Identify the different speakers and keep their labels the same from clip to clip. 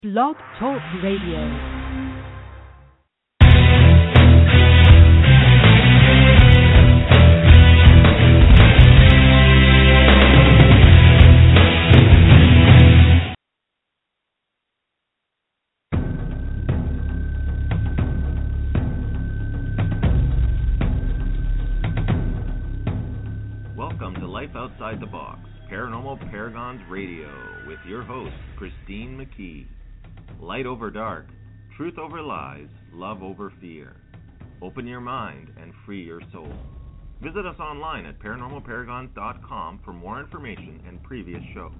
Speaker 1: Blog Talk Radio.
Speaker 2: Welcome to Life Outside the Box, Paranormal Paragons Radio, with your host, Christine McKee. Light over dark, truth over lies, love over fear. Open your mind and free your soul. Visit us online at paranormalparagons.com for more information and previous shows.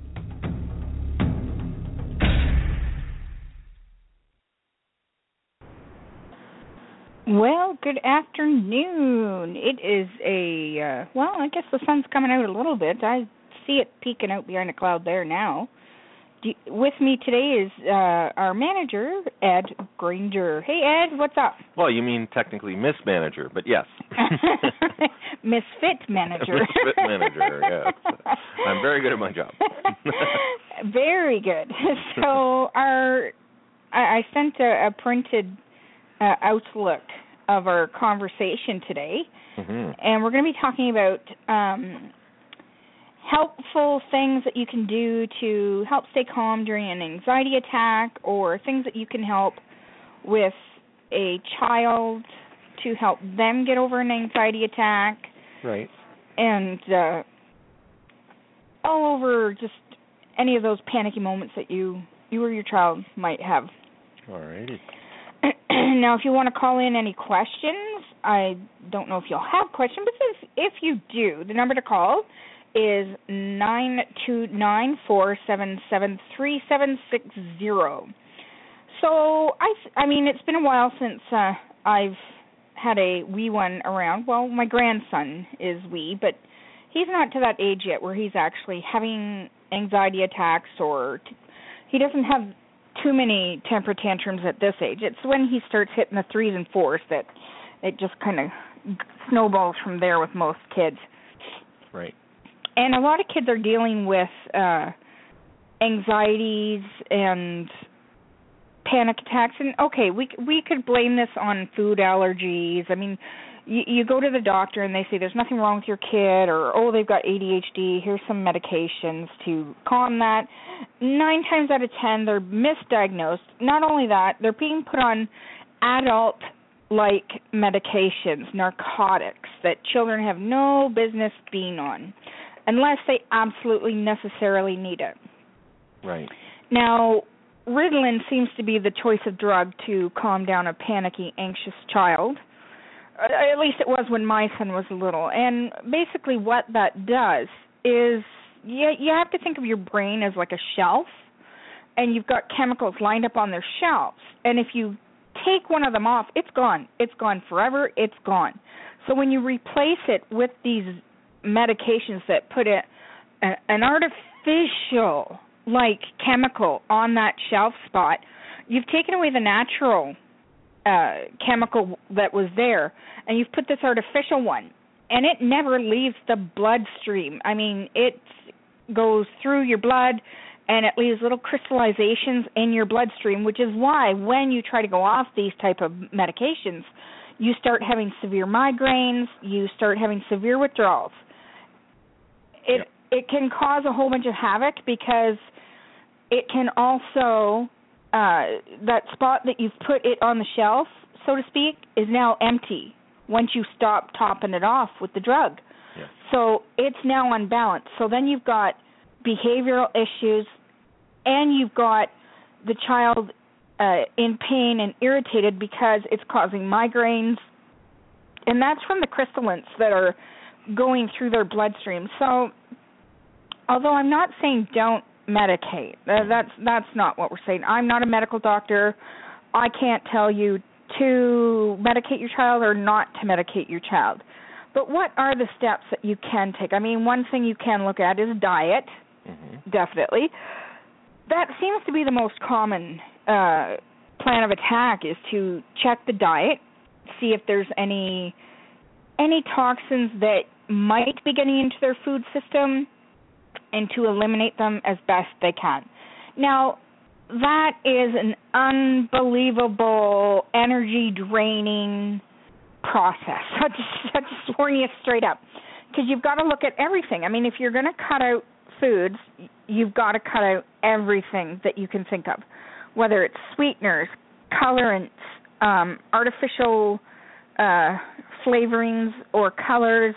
Speaker 3: Well, good afternoon. It is I guess the sun's coming out a little bit. I see it peeking out behind a cloud there now. With me today is our manager, Ed Granger. Hey, Ed, what's up?
Speaker 2: Well, you mean technically Miss Manager, but yes.
Speaker 3: Misfit Manager.
Speaker 2: Misfit Manager, yes. I'm very good at my job.
Speaker 3: Very good. So I sent a printed outlook of our conversation today, and we're going to be talking about helpful things that you can do to help stay calm during an anxiety attack, or things that you can help with a child to help them get over an anxiety attack.
Speaker 2: Right. And
Speaker 3: all over just any of those panicky moments that you or your child might have.
Speaker 2: All righty.
Speaker 3: Now, if you want to call in any questions, I don't know if you'll have questions, but if you do, the number to call is 929-477-3760. So, I mean, it's been a while since I've had a wee one around. Well, my grandson is wee, but he's not to that age yet where he's actually having anxiety attacks, or he doesn't have too many temper tantrums at this age. It's when he starts hitting the 3s and 4s that it just kind of snowballs from there with most kids.
Speaker 2: Right.
Speaker 3: And a lot of kids are dealing with anxieties and panic attacks. And, okay, we could blame this on food allergies. I mean, you go to the doctor and they say there's nothing wrong with your kid, or, oh, they've got ADHD, here's some medications to calm that. 9 times out of 10, they're misdiagnosed. Not only that, they're being put on adult-like medications, narcotics, that children have no business being on, unless they absolutely necessarily need it.
Speaker 2: Right.
Speaker 3: Now, Ritalin seems to be the choice of drug to calm down a panicky, anxious child. At least it was when my son was little. And basically what that does is you have to think of your brain as like a shelf, and you've got chemicals lined up on their shelves. And if you take one of them off, it's gone. It's gone forever. It's gone. So when you replace it with these medications that put an artificial, like, chemical on that shelf spot, you've taken away the natural chemical that was there, and you've put this artificial one, and it never leaves the bloodstream. I mean, it goes through your blood, and it leaves little crystallizations in your bloodstream, which is why when you try to go off these type of medications, you start having severe migraines, you start having severe withdrawals. It can cause a whole bunch of havoc, because it can also that spot that you've put it on the shelf, so to speak, is now empty once you stop topping it off with the drug.
Speaker 2: Yeah.
Speaker 3: So it's now unbalanced. So then you've got behavioral issues, and you've got the child in pain and irritated because it's causing migraines, and that's from the crystallants that are going through their bloodstream. So although I'm not saying don't medicate, that's not what we're saying. I'm not a medical doctor. I can't tell you to medicate your child or not to medicate your child. But what are the steps that you can take? I mean, one thing you can look at is diet, definitely. That seems to be the most common plan of attack, is to check the diet, see if there's any toxins that might be getting into their food system, and to eliminate them as best they can. Now, that is an unbelievable energy-draining process. I just warn you straight up, because you've got to look at everything. I mean, if you're going to cut out foods, you've got to cut out everything that you can think of, whether it's sweeteners, colorants, artificial flavorings or colors,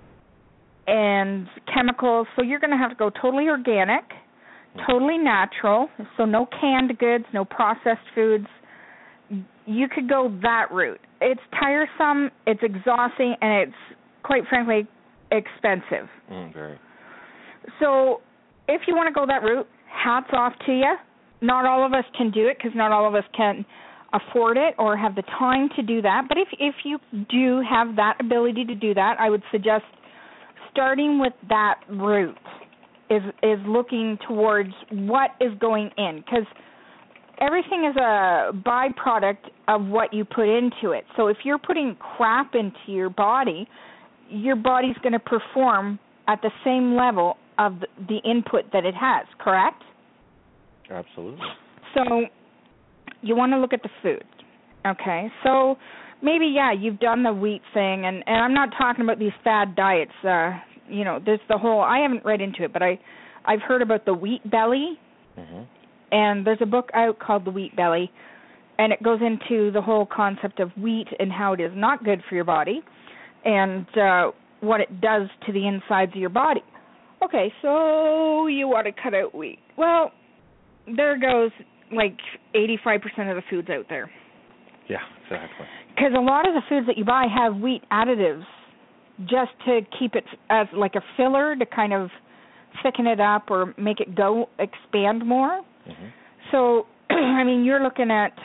Speaker 3: and chemicals. So you're going to have to go totally organic, totally natural, so no canned goods, no processed foods. You could go that route. It's tiresome, it's exhausting, and it's, quite frankly, expensive.
Speaker 2: Very.
Speaker 3: So if you want to go that route, hats off to you. Not all of us can do it, because not all of us can afford it or have the time to do that. But if you do have that ability to do that, I would suggest starting with that route is looking towards what is going in, because everything is a byproduct of what you put into it. So if you're putting crap into your body's going to perform at the same level of the input that it has, correct?
Speaker 2: Absolutely.
Speaker 3: So you want to look at the food, okay? So maybe, you've done the wheat thing, and I'm not talking about these fad diets. There's the whole, I haven't read into it, but I've heard about the wheat belly, and there's a book out called The Wheat Belly, and it goes into the whole concept of wheat and how it is not good for your body and what it does to the insides of your body. Okay, so you want to cut out wheat. Well, there goes like 85% of the foods out there.
Speaker 2: Yeah, exactly.
Speaker 3: Because a lot of the foods that you buy have wheat additives just to keep it as like a filler to kind of thicken it up or make it expand more. So, I mean, you're looking at,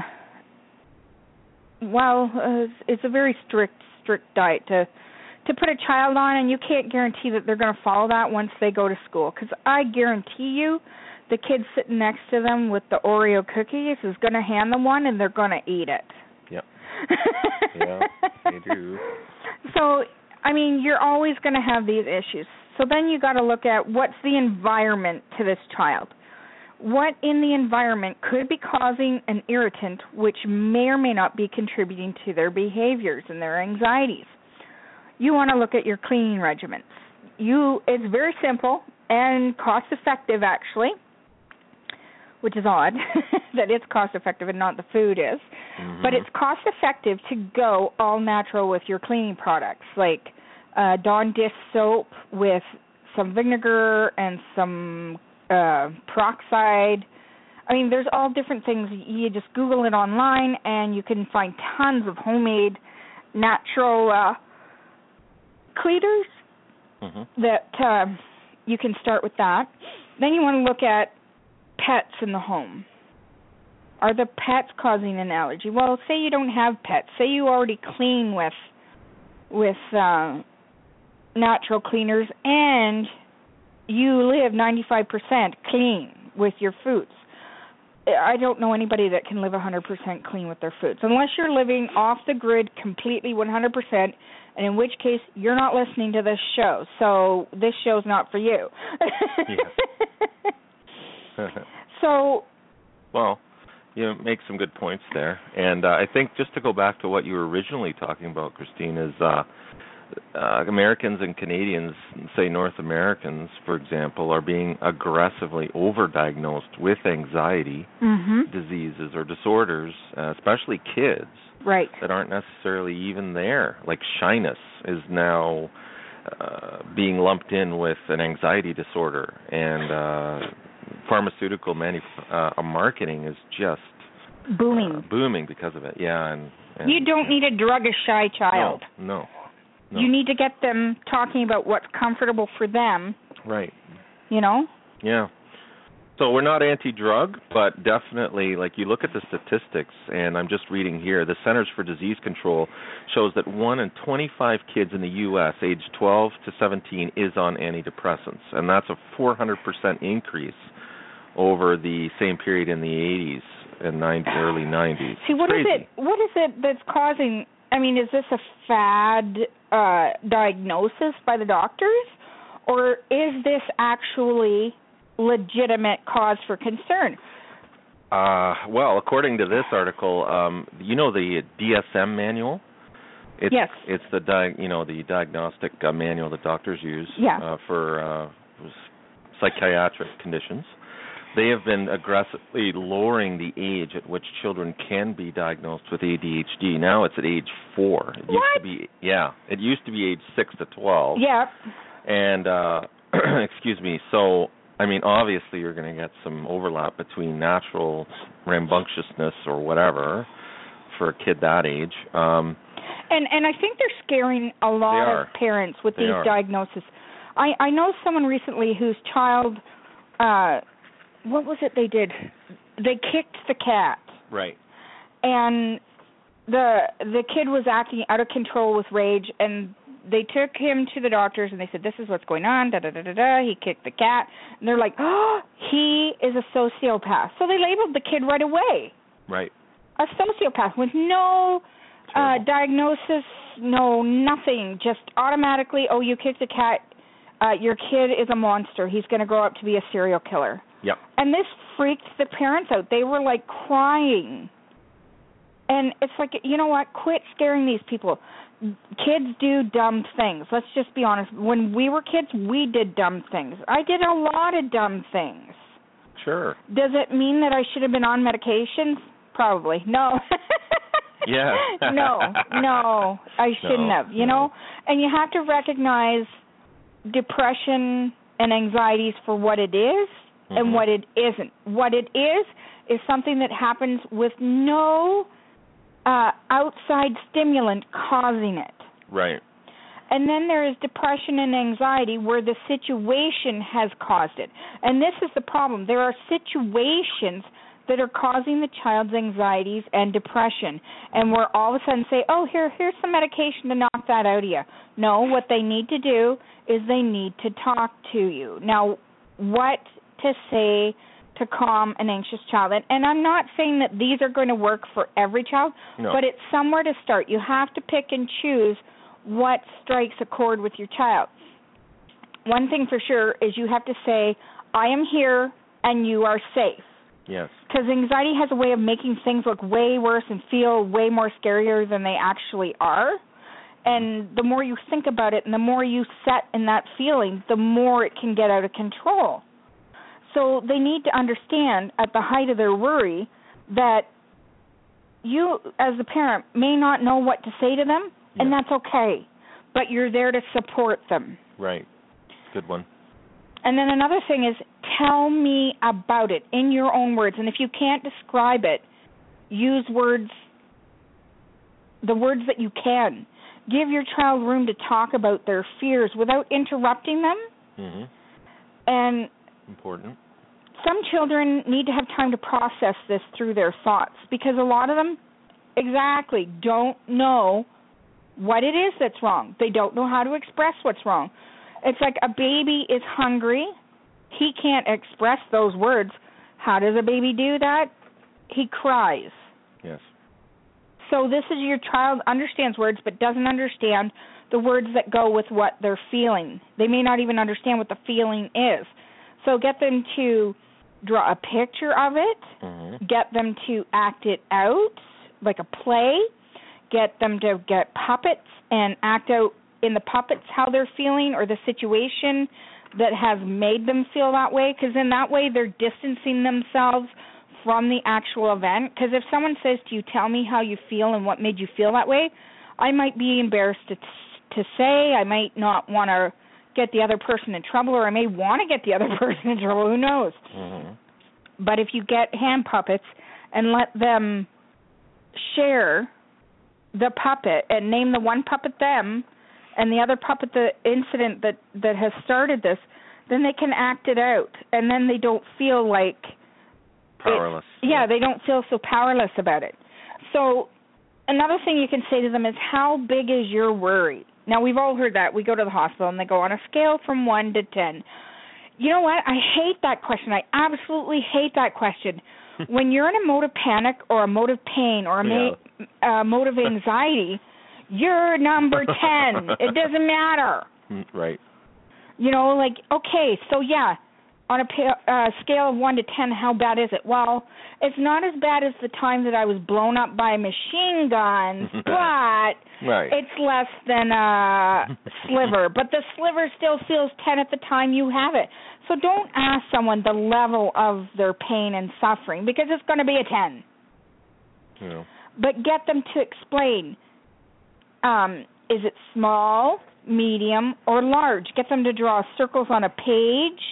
Speaker 3: it's a very strict diet to put a child on, and you can't guarantee that they're going to follow that once they go to school. Because I guarantee you the kid sitting next to them with the Oreo cookies is going to hand them one, and they're going to eat it.
Speaker 2: Yep. Yeah, they do.
Speaker 3: So, I mean, you're always going to have these issues. So then you got to look at what's the environment to this child. What in the environment could be causing an irritant which may or may not be contributing to their behaviors and their anxieties. You want to look at your cleaning regimens. It's very simple and cost-effective, actually, which is odd that it's cost-effective and not the food is. But it's cost-effective to go all-natural with your cleaning products, like Dawn dish soap with some vinegar and some peroxide. I mean, there's all different things. You just Google it online, and you can find tons of homemade, natural cleaners that you can start with that. Then you want to look at pets in the home. Are the pets causing an allergy? Well, say you don't have pets. Say you already clean with natural cleaners, and you live 95% clean with your foods. I don't know anybody that can live 100% clean with their foods, unless you're living off the grid completely 100%, and in which case you're not listening to this show. So this show's not for you. So,
Speaker 2: well, you make some good points there, and I think just to go back to what you were originally talking about, Christine, is Americans and Canadians, say North Americans, for example, are being aggressively overdiagnosed with anxiety diseases or disorders, especially kids, that aren't necessarily even there. Like shyness is now being lumped in with an anxiety disorder, and pharmaceutical marketing is just booming because of it. Yeah, and
Speaker 3: you don't need to drug a shy child.
Speaker 2: No.
Speaker 3: You need to get them talking about what's comfortable for them.
Speaker 2: Right.
Speaker 3: You know?
Speaker 2: Yeah. So we're not anti-drug, but definitely, like, you look at the statistics, and I'm just reading here, the Centers for Disease Control shows that 1 in 25 kids in the U.S. aged 12 to 17 is on antidepressants, and that's a 400% increase over the same period in the 80s and early 90s.
Speaker 3: See, what is it that's causing... I mean, is this a fad diagnosis by the doctors, or is this actually legitimate cause for concern?
Speaker 4: Well, according to this article, the DSM manual.
Speaker 3: Yes.
Speaker 4: It's the the diagnostic manual that doctors use for psychiatric conditions. They have been aggressively lowering the age at which children can be diagnosed with ADHD. Now it's at age 4. It used to be age 6 to 12.
Speaker 3: Yeah.
Speaker 4: And excuse me. So, I mean, obviously you're going to get some overlap between natural rambunctiousness or whatever for a kid that age.
Speaker 3: And I think they're scaring a lot of parents with these diagnoses. I know someone recently whose child, what was it they did? They kicked the cat.
Speaker 4: Right.
Speaker 3: And the kid was acting out of control with rage, and they took him to the doctors, and they said, this is what's going on, da-da-da-da-da. He kicked the cat. And they're like, oh, he is a sociopath. So they labeled the kid right away.
Speaker 4: Right.
Speaker 3: A sociopath with no diagnosis, no nothing, just automatically, oh, you kicked a cat, your kid is a monster. He's going to grow up to be a serial killer.
Speaker 4: Yep.
Speaker 3: And this freaked the parents out. They were, like, crying. And it's like, you know what? Quit scaring these people. Kids do dumb things. Let's just be honest. When we were kids, we did dumb things. I did a lot of dumb things.
Speaker 4: Sure.
Speaker 3: Does it mean that I should have been on medications? Probably. No.
Speaker 4: Yeah.
Speaker 3: No, I shouldn't have, you know? And you have to recognize depression and anxieties for what it is and what it isn't. What it is something that happens with no outside stimulant causing it.
Speaker 4: Right.
Speaker 3: And then there is depression and anxiety where the situation has caused it. And this is the problem. There are situations that are causing the child's anxieties and depression. And we're all of a sudden say, oh, here's some medication to knock that out of you. No, what they need to do is they need to talk to you. Now, what to say to calm an anxious child? And I'm not saying that these are going to work for every child, but it's somewhere to start. You have to pick and choose what strikes a chord with your child. One thing for sure is you have to say, I am here and you are safe.
Speaker 4: Yes.
Speaker 3: Because anxiety has a way of making things look way worse and feel way more scarier than they actually are. And the more you think about it and the more you set in that feeling, the more it can get out of control. So they need to understand at the height of their worry that you, as the parent, may not know what to say to them, and that's okay. But you're there to support them.
Speaker 4: Right. Good one.
Speaker 3: And then another thing is, tell me about it in your own words. And if you can't describe it, use words, the words that you can. Give your child room to talk about their fears without interrupting them. And
Speaker 4: important.
Speaker 3: Some children need to have time to process this through their thoughts because a lot of them don't know what it is that's wrong. They don't know how to express what's wrong. It's like a baby is hungry. He can't express those words. How does a baby do that? He cries.
Speaker 4: Yes.
Speaker 3: So this is your child understands words but doesn't understand the words that go with what they're feeling. They may not even understand what the feeling is. So get them to draw a picture of it. Get them to act it out like a play. Get them to get puppets and act out in the puppets how they're feeling or the situation that has made them feel that way, because in that way they're distancing themselves from the actual event. Because if someone says to you, tell me how you feel and what made you feel that way, I might be embarrassed to say. I might not want to get the other person in trouble, or I may want to get the other person in trouble. Who knows? But if you get hand puppets and let them share the puppet and name the one puppet them and the other puppet the incident that has started this, then they can act it out, and then they don't feel like
Speaker 4: powerless.
Speaker 3: They don't feel so powerless about it. So another thing you can say to them is, how big is your worry? Now, we've all heard that. We go to the hospital and they go on a scale from 1 to 10. You know what? I hate that question. I absolutely hate that question. When you're in a mode of panic or a mode of pain or a mode of anxiety, you're number 10. It doesn't matter.
Speaker 4: Right.
Speaker 3: You know, like, okay, so on a scale of 1 to 10, how bad is it? Well, it's not as bad as the time that I was blown up by machine guns, but it's less than a sliver. But the sliver still feels 10 at the time you have it. So don't ask someone the level of their pain and suffering, because it's going to be a 10.
Speaker 4: Yeah.
Speaker 3: But get them to explain, is it small, medium, or large? Get them to draw circles on a page,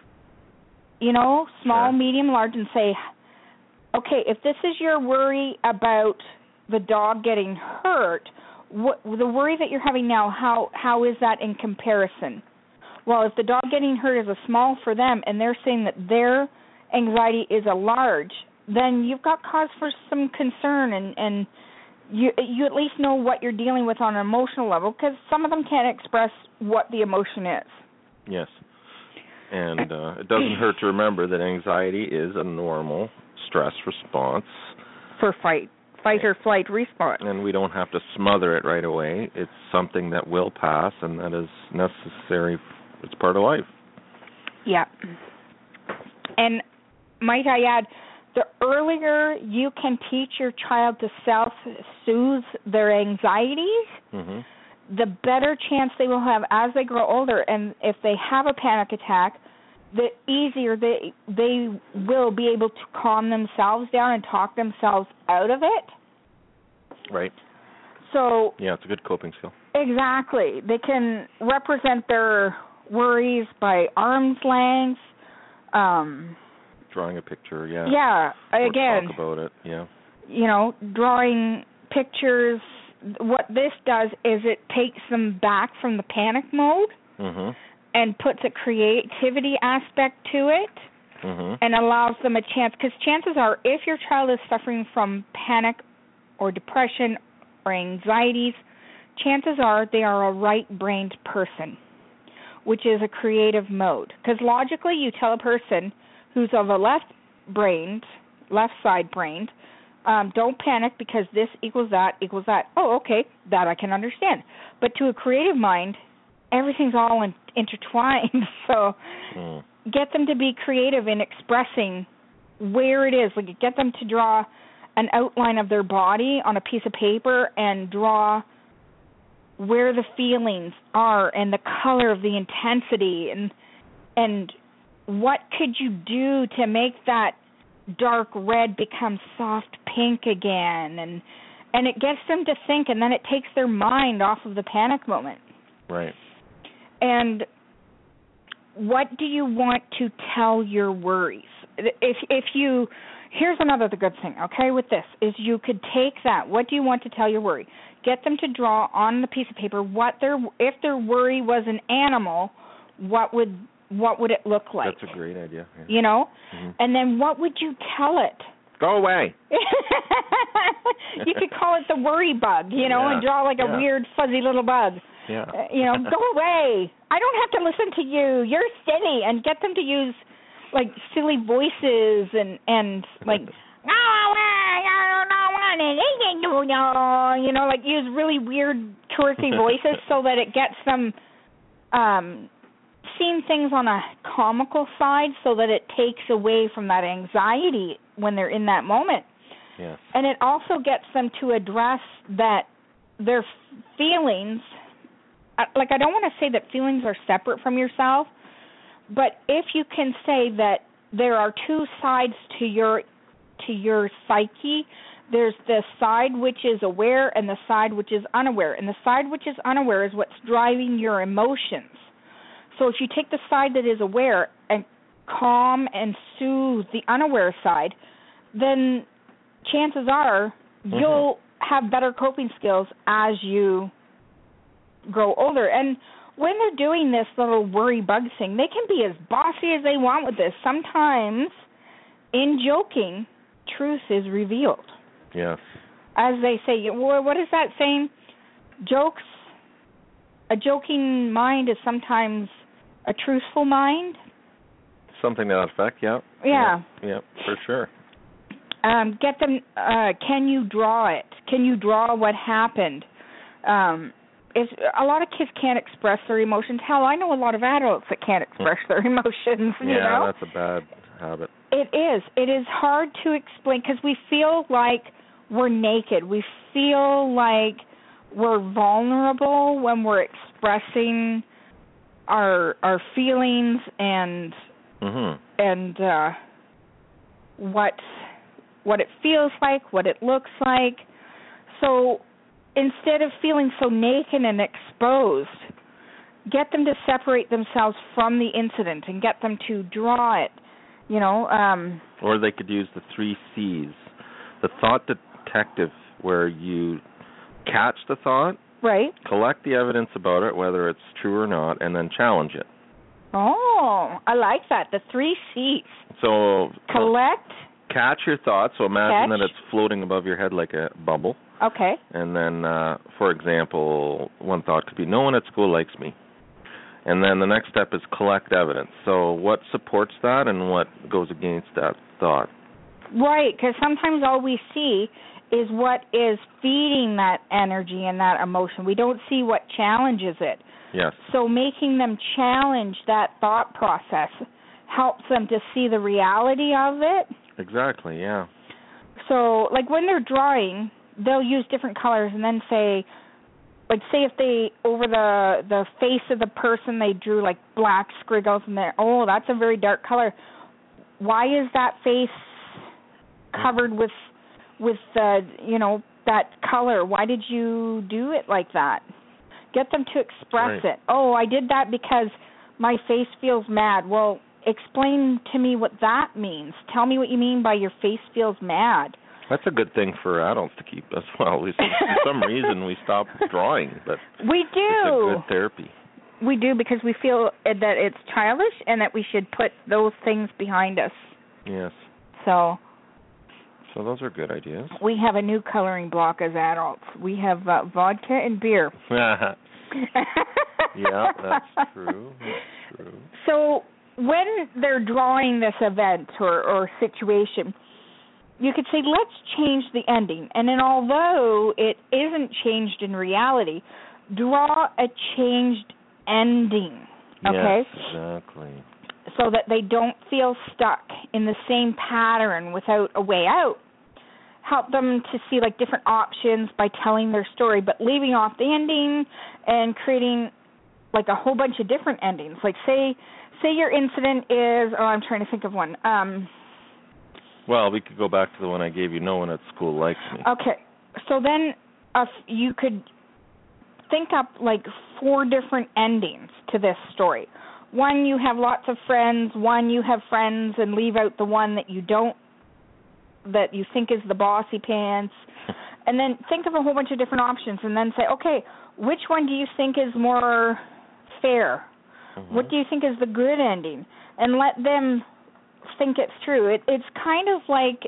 Speaker 3: small, medium, large, and say, okay, if this is your worry about the dog getting hurt, the worry that you're having now, how is that in comparison? Well, if the dog getting hurt is a small for them and they're saying that their anxiety is a large, then you've got cause for some concern, and you at least know what you're dealing with on an emotional level, because some of them can't express what the emotion is.
Speaker 4: Yes. And it doesn't hurt to remember that anxiety is a normal stress response.
Speaker 3: For fight or flight response.
Speaker 4: And we don't have to smother it right away. It's something that will pass, and that is necessary. It's part of life.
Speaker 3: Yeah. And might I add, the earlier you can teach your child to self-soothe their anxieties, the better chance they will have as they grow older. And if they have a panic attack, the easier they will be able to calm themselves down and talk themselves out of it.
Speaker 4: Right.
Speaker 3: So
Speaker 4: yeah, it's a good coping skill.
Speaker 3: Exactly. They can represent their worries by arm's length.
Speaker 4: Drawing a picture, yeah.
Speaker 3: Yeah, again.
Speaker 4: Talk about it, yeah.
Speaker 3: Drawing pictures. What this does is it takes them back from the panic mode and puts a creativity aspect to it and allows them a chance. Because chances are, if your child is suffering from panic or depression or anxieties, chances are they are a right-brained person, which is a creative mode. Because logically, you tell a person who's of a left side brained, don't panic because this equals that equals that. Oh, okay, that I can understand. But to a creative mind, everything's all intertwined. So get them to be creative in expressing where it is. Like, get them to draw an outline of their body on a piece of paper and draw where the feelings are and the color of the intensity and what could you do to make that dark red become soft pink again, and it gets them to think, and then it takes their mind off of the panic moment.
Speaker 4: Right.
Speaker 3: And what do you want to tell your worries? If you, here's another good thing, okay, with this, is you could take that, what do you want to tell your worry? Get them to draw on the piece of paper if their worry was an animal, what would it look like?
Speaker 4: That's a great idea. Yeah.
Speaker 3: You know? And then what would you tell it?
Speaker 4: Go away.
Speaker 3: You could call it the worry bug, and draw like a weird fuzzy little bug.
Speaker 4: Yeah.
Speaker 3: Go away. I don't have to listen to you. You're silly. And get them to use like silly voices and like, like use really weird quirky voices so that it gets them seeing things on a comical side so that it takes away from that anxiety when they're in that moment.
Speaker 4: Yeah.
Speaker 3: And it also gets them to address that their feelings, like I don't want to say that feelings are separate from yourself, but if you can say that there are two sides to your psyche, there's the side which is aware and the side which is unaware. And the side which is unaware is what's driving your emotions. So if you take the side that is aware and calm and soothe the unaware side, then chances are you'll have better coping skills as you grow older. And when they're doing this little worry bug thing, they can be as bossy as they want with this. Sometimes, in joking, truth is revealed.
Speaker 4: Yes.
Speaker 3: As they say, what is that saying? A joking mind is sometimes a truthful mind.
Speaker 4: Something to that effect, yeah.
Speaker 3: Yeah.
Speaker 4: Yeah, for sure.
Speaker 3: Get them, can you draw it? Can you draw what happened? a lot of kids can't express their emotions. Hell, I know a lot of adults that can't express their emotions. You know?
Speaker 4: That's a bad habit.
Speaker 3: It is. It is hard to explain because we feel like we're naked. We feel like we're vulnerable when we're expressing our feelings and what it feels like, what it looks like. So instead of feeling so naked and exposed, get them to separate themselves from the incident and get them to draw it, you know.
Speaker 4: Or they could use the 3 C's. The thought detective, where you catch the thought,
Speaker 3: right,
Speaker 4: collect the evidence about it, whether it's true or not, and then challenge it.
Speaker 3: Oh, I like that. The 3 C's.
Speaker 4: So
Speaker 3: collect.
Speaker 4: Catch your thoughts. So imagine that it's floating above your head like a bubble.
Speaker 3: Okay.
Speaker 4: And then, for example, one thought could be, no one at school likes me. And then the next step is collect evidence. So what supports that and what goes against that thought? Right,
Speaker 3: because sometimes all we see is what is feeding that energy and that emotion. We don't see what challenges it.
Speaker 4: Yes.
Speaker 3: So making them challenge that thought process helps them to see the reality of it.
Speaker 4: Exactly, yeah.
Speaker 3: So, like when they're drawing, they'll use different colors and then say, like say if they, over the face of the person, they drew like black squiggles and they're, oh, that's a very dark color. Why is that face covered with that color? Why did you do it like that? Get them to express it. Oh, I did that because my face feels mad. Well, explain to me what that means. Tell me what you mean by your face feels mad.
Speaker 4: That's a good thing for adults to keep as well. For some reason, we stop drawing, but
Speaker 3: we do.
Speaker 4: It's a good therapy.
Speaker 3: We do, because we feel that it's childish and that we should put those things behind us.
Speaker 4: Yes.
Speaker 3: So
Speaker 4: those are good ideas.
Speaker 3: We have a new coloring block as adults. We have vodka and beer.
Speaker 4: Yeah, that's true. That's true.
Speaker 3: So when they're drawing this event or situation, you could say, let's change the ending. And then although it isn't changed in reality, draw a changed ending. Okay?
Speaker 4: Yes, exactly.
Speaker 3: So that they don't feel stuck in the same pattern without a way out. Help them to see like different options by telling their story, but leaving off the ending and creating like a whole bunch of different endings. Like say your incident is, I'm trying to think of one.
Speaker 4: Well, we could go back to the one I gave you, no one at school likes me.
Speaker 3: Okay. So then you could think up like 4 different endings to this story. One, you have lots of friends. One, you have friends and leave out the one that you don't, that you think is the bossy pants. And then think of a whole bunch of different options and then say, okay, which one do you think is more fair? Mm-hmm. What do you think is the good ending? And let them think it's true. It's kind of like,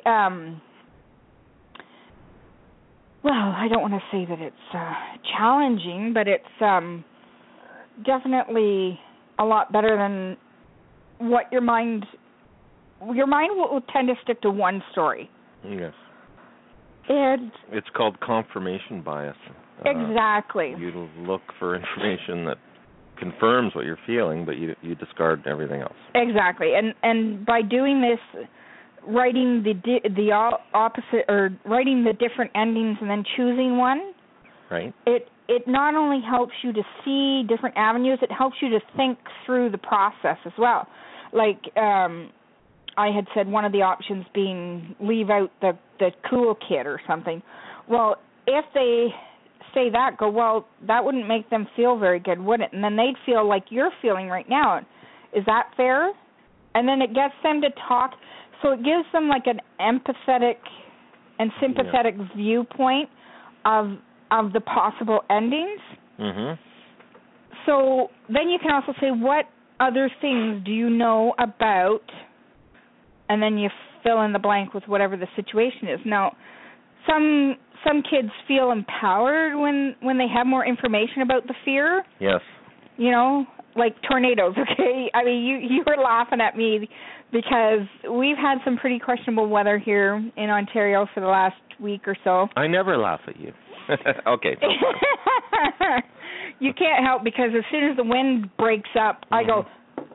Speaker 3: well, I don't want to say that it's challenging, but it's definitely a lot better than what your mind will tend to stick to one story.
Speaker 4: Yes.
Speaker 3: And
Speaker 4: it's called confirmation bias.
Speaker 3: Exactly.
Speaker 4: You look for information that confirms what you're feeling, but you discard everything else.
Speaker 3: Exactly. And by doing this, writing the opposite, or writing the different endings and then choosing one,
Speaker 4: right?
Speaker 3: It not only helps you to see different avenues, it helps you to think through the process as well. Like I had said, one of the options being leave out the cool kid or something. Well, if they say that, go, well, that wouldn't make them feel very good, would it? And then they'd feel like you're feeling right now. Is that fair? And then it gets them to talk. So it gives them like an empathetic and sympathetic viewpoint of the possible endings.
Speaker 4: Mm-hmm.
Speaker 3: So then you can also say, what other things do you know about, and then you fill in the blank with whatever the situation is. Now, some kids feel empowered when they have more information about the fear.
Speaker 4: Yes.
Speaker 3: You know, like tornadoes, okay? I mean, you were laughing at me because we've had some pretty questionable weather here in Ontario for the last week or so.
Speaker 4: I never laugh at you. Okay.
Speaker 3: you can't help because as soon as the wind breaks up, I go,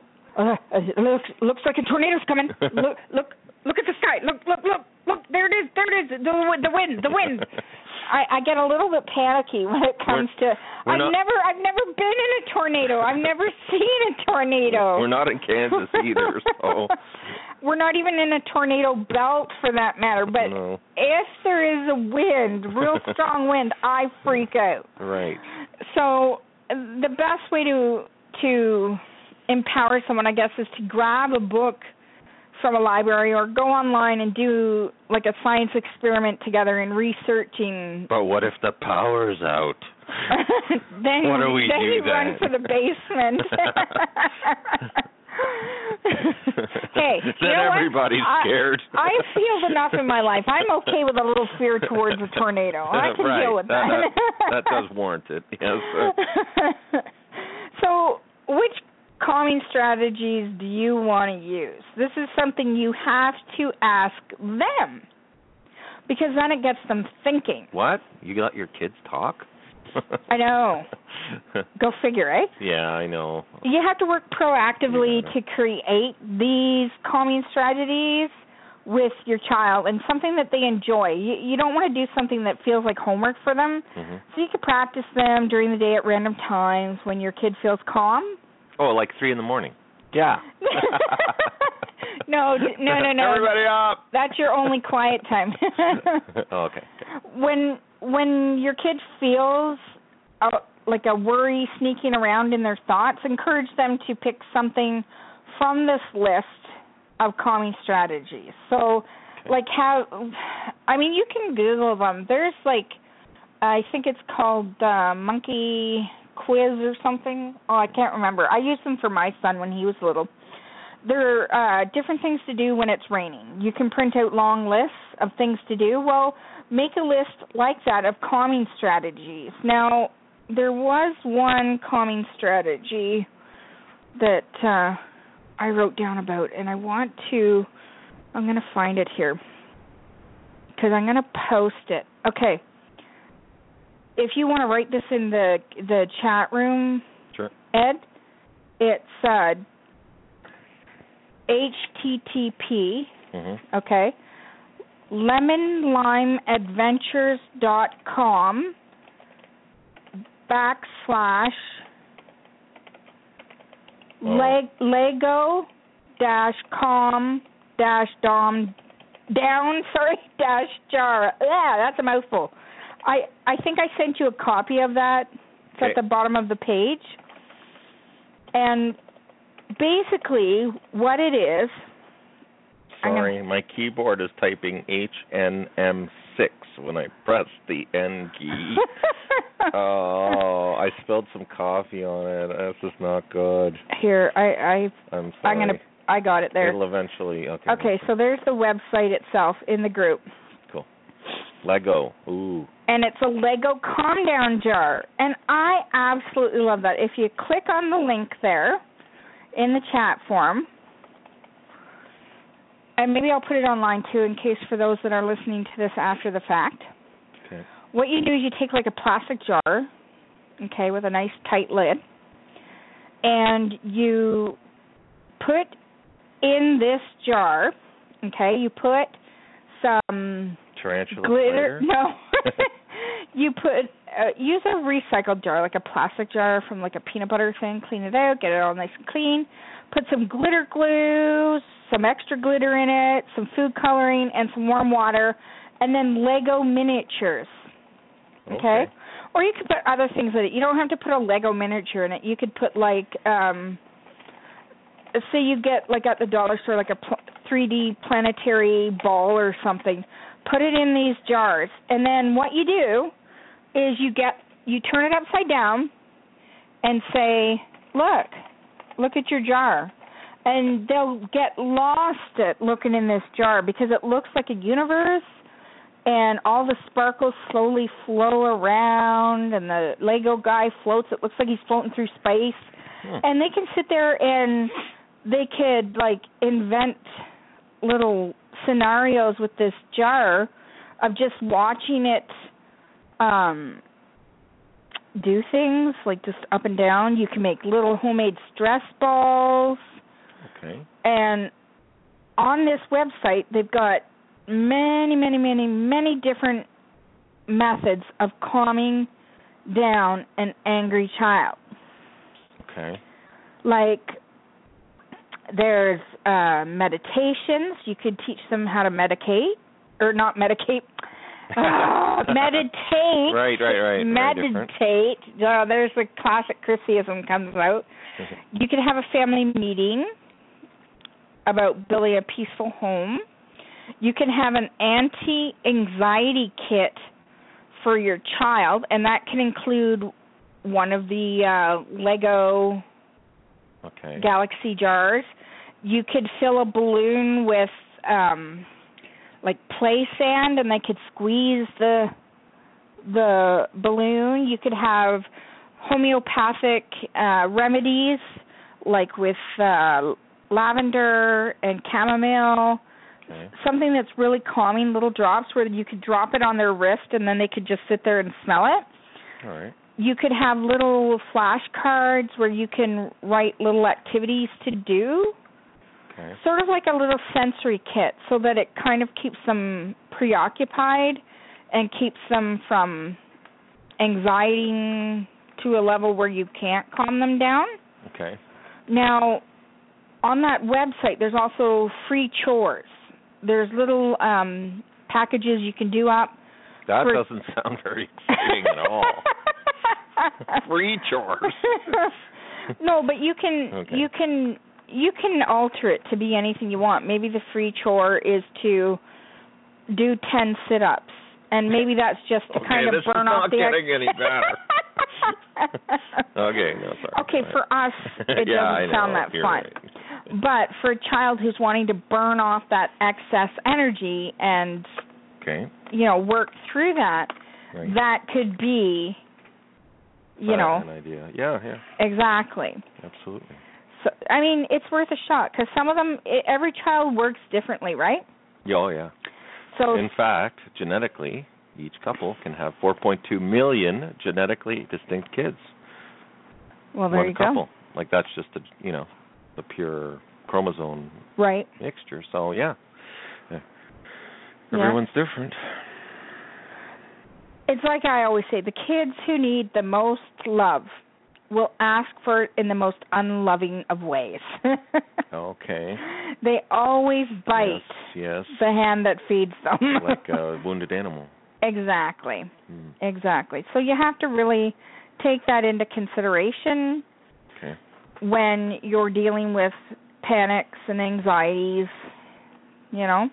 Speaker 3: looks like a tornado's coming. Look at the sky. Look, there it is. The wind. I get a little bit panicky when it comes to. I've never been in a tornado. I've never seen a tornado.
Speaker 4: We're not in Kansas either, so.
Speaker 3: We're not even in a tornado belt for that matter. But if there is a wind, real strong wind, I freak out.
Speaker 4: Right.
Speaker 3: So the best way to empower someone, I guess, is to grab a book from a library or go online and do like a science experiment together in researching.
Speaker 4: But what if the power's out?
Speaker 3: Then
Speaker 4: what do we
Speaker 3: then
Speaker 4: do
Speaker 3: you
Speaker 4: then?
Speaker 3: run for the basement. Hey,
Speaker 4: then everybody's scared.
Speaker 3: I've healed enough in my life. I'm okay with a little fear towards a tornado. I can deal with that.
Speaker 4: That does warrant it, yes.
Speaker 3: So, which calming strategies do you want to use? This is something you have to ask them, because then it gets them thinking.
Speaker 4: What? You let your kids talk?
Speaker 3: I know. Go figure, eh?
Speaker 4: Yeah, I know.
Speaker 3: You have to work proactively to create these calming strategies with your child and something that they enjoy. You don't want to do something that feels like homework for them. So you could practice them during the day at random times when your kid feels calm.
Speaker 4: Oh, like 3 a.m. Yeah.
Speaker 3: No.
Speaker 4: Everybody up.
Speaker 3: That's your only quiet time.
Speaker 4: Oh, okay.
Speaker 3: When your kid feels like a worry sneaking around in their thoughts, encourage them to pick something from this list of calming strategies. So, you can Google them. There's I think it's called Monkey Quiz or something. Oh, I can't remember. I used them for my son when he was little. There are different things to do when it's raining. You can print out long lists of things to do. Well, make a list like that of calming strategies. Now, there was one calming strategy that I wrote down about, and I'm going to find it here because I'm going to post it. Okay. If you want to write this in the chat room,
Speaker 4: sure.
Speaker 3: Ed, it's HTTP, okay, lemonlimeadventures.com /lego-calm-jar. Yeah, that's a mouthful. I think I sent you a copy of that. It's at the bottom of the page. And basically what it is...
Speaker 4: Sorry, my keyboard is typing HNM6 when I press the N key. Oh, I spilled some coffee on it. This is not good.
Speaker 3: Here,
Speaker 4: I'm sorry.
Speaker 3: I got it there.
Speaker 4: It'll eventually...
Speaker 3: Okay, so there's the website itself in the group.
Speaker 4: Cool. Lego. Ooh.
Speaker 3: And it's a Lego calm down jar. And I absolutely love that. If you click on the link there in the chat forum, and maybe I'll put it online too in case for those that are listening to this after the fact.
Speaker 4: Okay.
Speaker 3: What you do is you take like a plastic jar, okay, with a nice tight lid, and you put in this jar, okay, you put some
Speaker 4: tarantula
Speaker 3: glitter. No. You put use a recycled jar, like a plastic jar from like a peanut butter thing. Clean it out, get it all nice and clean. Put some glitter glue, some extra glitter in it, some food coloring, and some warm water, and then Lego miniatures. Okay? Or you could put other things in it. You don't have to put a Lego miniature in it. You could put like, say you get like at the dollar store like a 3D planetary ball or something. Put it in these jars, and then what you do is you turn it upside down and say, look at your jar. And they'll get lost at looking in this jar because it looks like a universe, and all the sparkles slowly flow around, and the Lego guy floats. It looks like he's floating through space. And they can sit there and they could, like, invent little scenarios with this jar of just watching it do things, like just up and down. You can make little homemade stress balls.
Speaker 4: Okay.
Speaker 3: And on this website, they've got many different methods of calming down an angry child.
Speaker 4: Okay.
Speaker 3: Like, there's meditations. You could teach them how to medicate, or not medicate. Meditate.
Speaker 4: Right.
Speaker 3: Meditate. There's the classic Chrissyism comes out. You could have a family meeting about building a peaceful home. You can have an anti-anxiety kit for your child, and that can include one of the Lego Galaxy jars. You could fill a balloon with like play sand, and they could squeeze the balloon. You could have homeopathic remedies, like with lavender and chamomile.
Speaker 4: Okay.
Speaker 3: Something that's really calming, little drops where you could drop it on their wrist and then they could just sit there and smell it.
Speaker 4: All right.
Speaker 3: You could have little flashcards where you can write little activities to do.
Speaker 4: Okay.
Speaker 3: Sort of like a little sensory kit, so that it kind of keeps them preoccupied and keeps them from anxiety to a level where you can't calm them down.
Speaker 4: Okay.
Speaker 3: Now, on that website, there's also free chores. There's little packages you can do up.
Speaker 4: That doesn't sound very exciting at all. Free chores.
Speaker 3: No, but you can alter it to be anything you want. Maybe the free chore is to do 10 sit-ups, and maybe that's just to kind of burn off the...
Speaker 4: Okay, this is not getting any better. Okay, no, sorry.
Speaker 3: Okay, for us, it doesn't sound that fun.
Speaker 4: Right.
Speaker 3: But for a child who's wanting to burn off that excess energy and, work through that, that could be,
Speaker 4: an idea. Yeah.
Speaker 3: Exactly.
Speaker 4: Absolutely.
Speaker 3: So, I mean, it's worth a shot, because some of them, every child works differently, right?
Speaker 4: Oh, yeah.
Speaker 3: So,
Speaker 4: in fact, genetically, each couple can have 4.2 million genetically distinct kids.
Speaker 3: Well, there
Speaker 4: One
Speaker 3: you
Speaker 4: couple.
Speaker 3: go.
Speaker 4: Like, that's just the pure chromosome mixture. So, everyone's different.
Speaker 3: It's like I always say, the kids who need the most love will ask for it in the most unloving of ways.
Speaker 4: Okay.
Speaker 3: They always bite
Speaker 4: the
Speaker 3: hand that feeds them.
Speaker 4: Like a wounded animal.
Speaker 3: Exactly. Exactly. So you have to really take that into consideration when you're dealing with panics and anxieties,
Speaker 4: Yeah.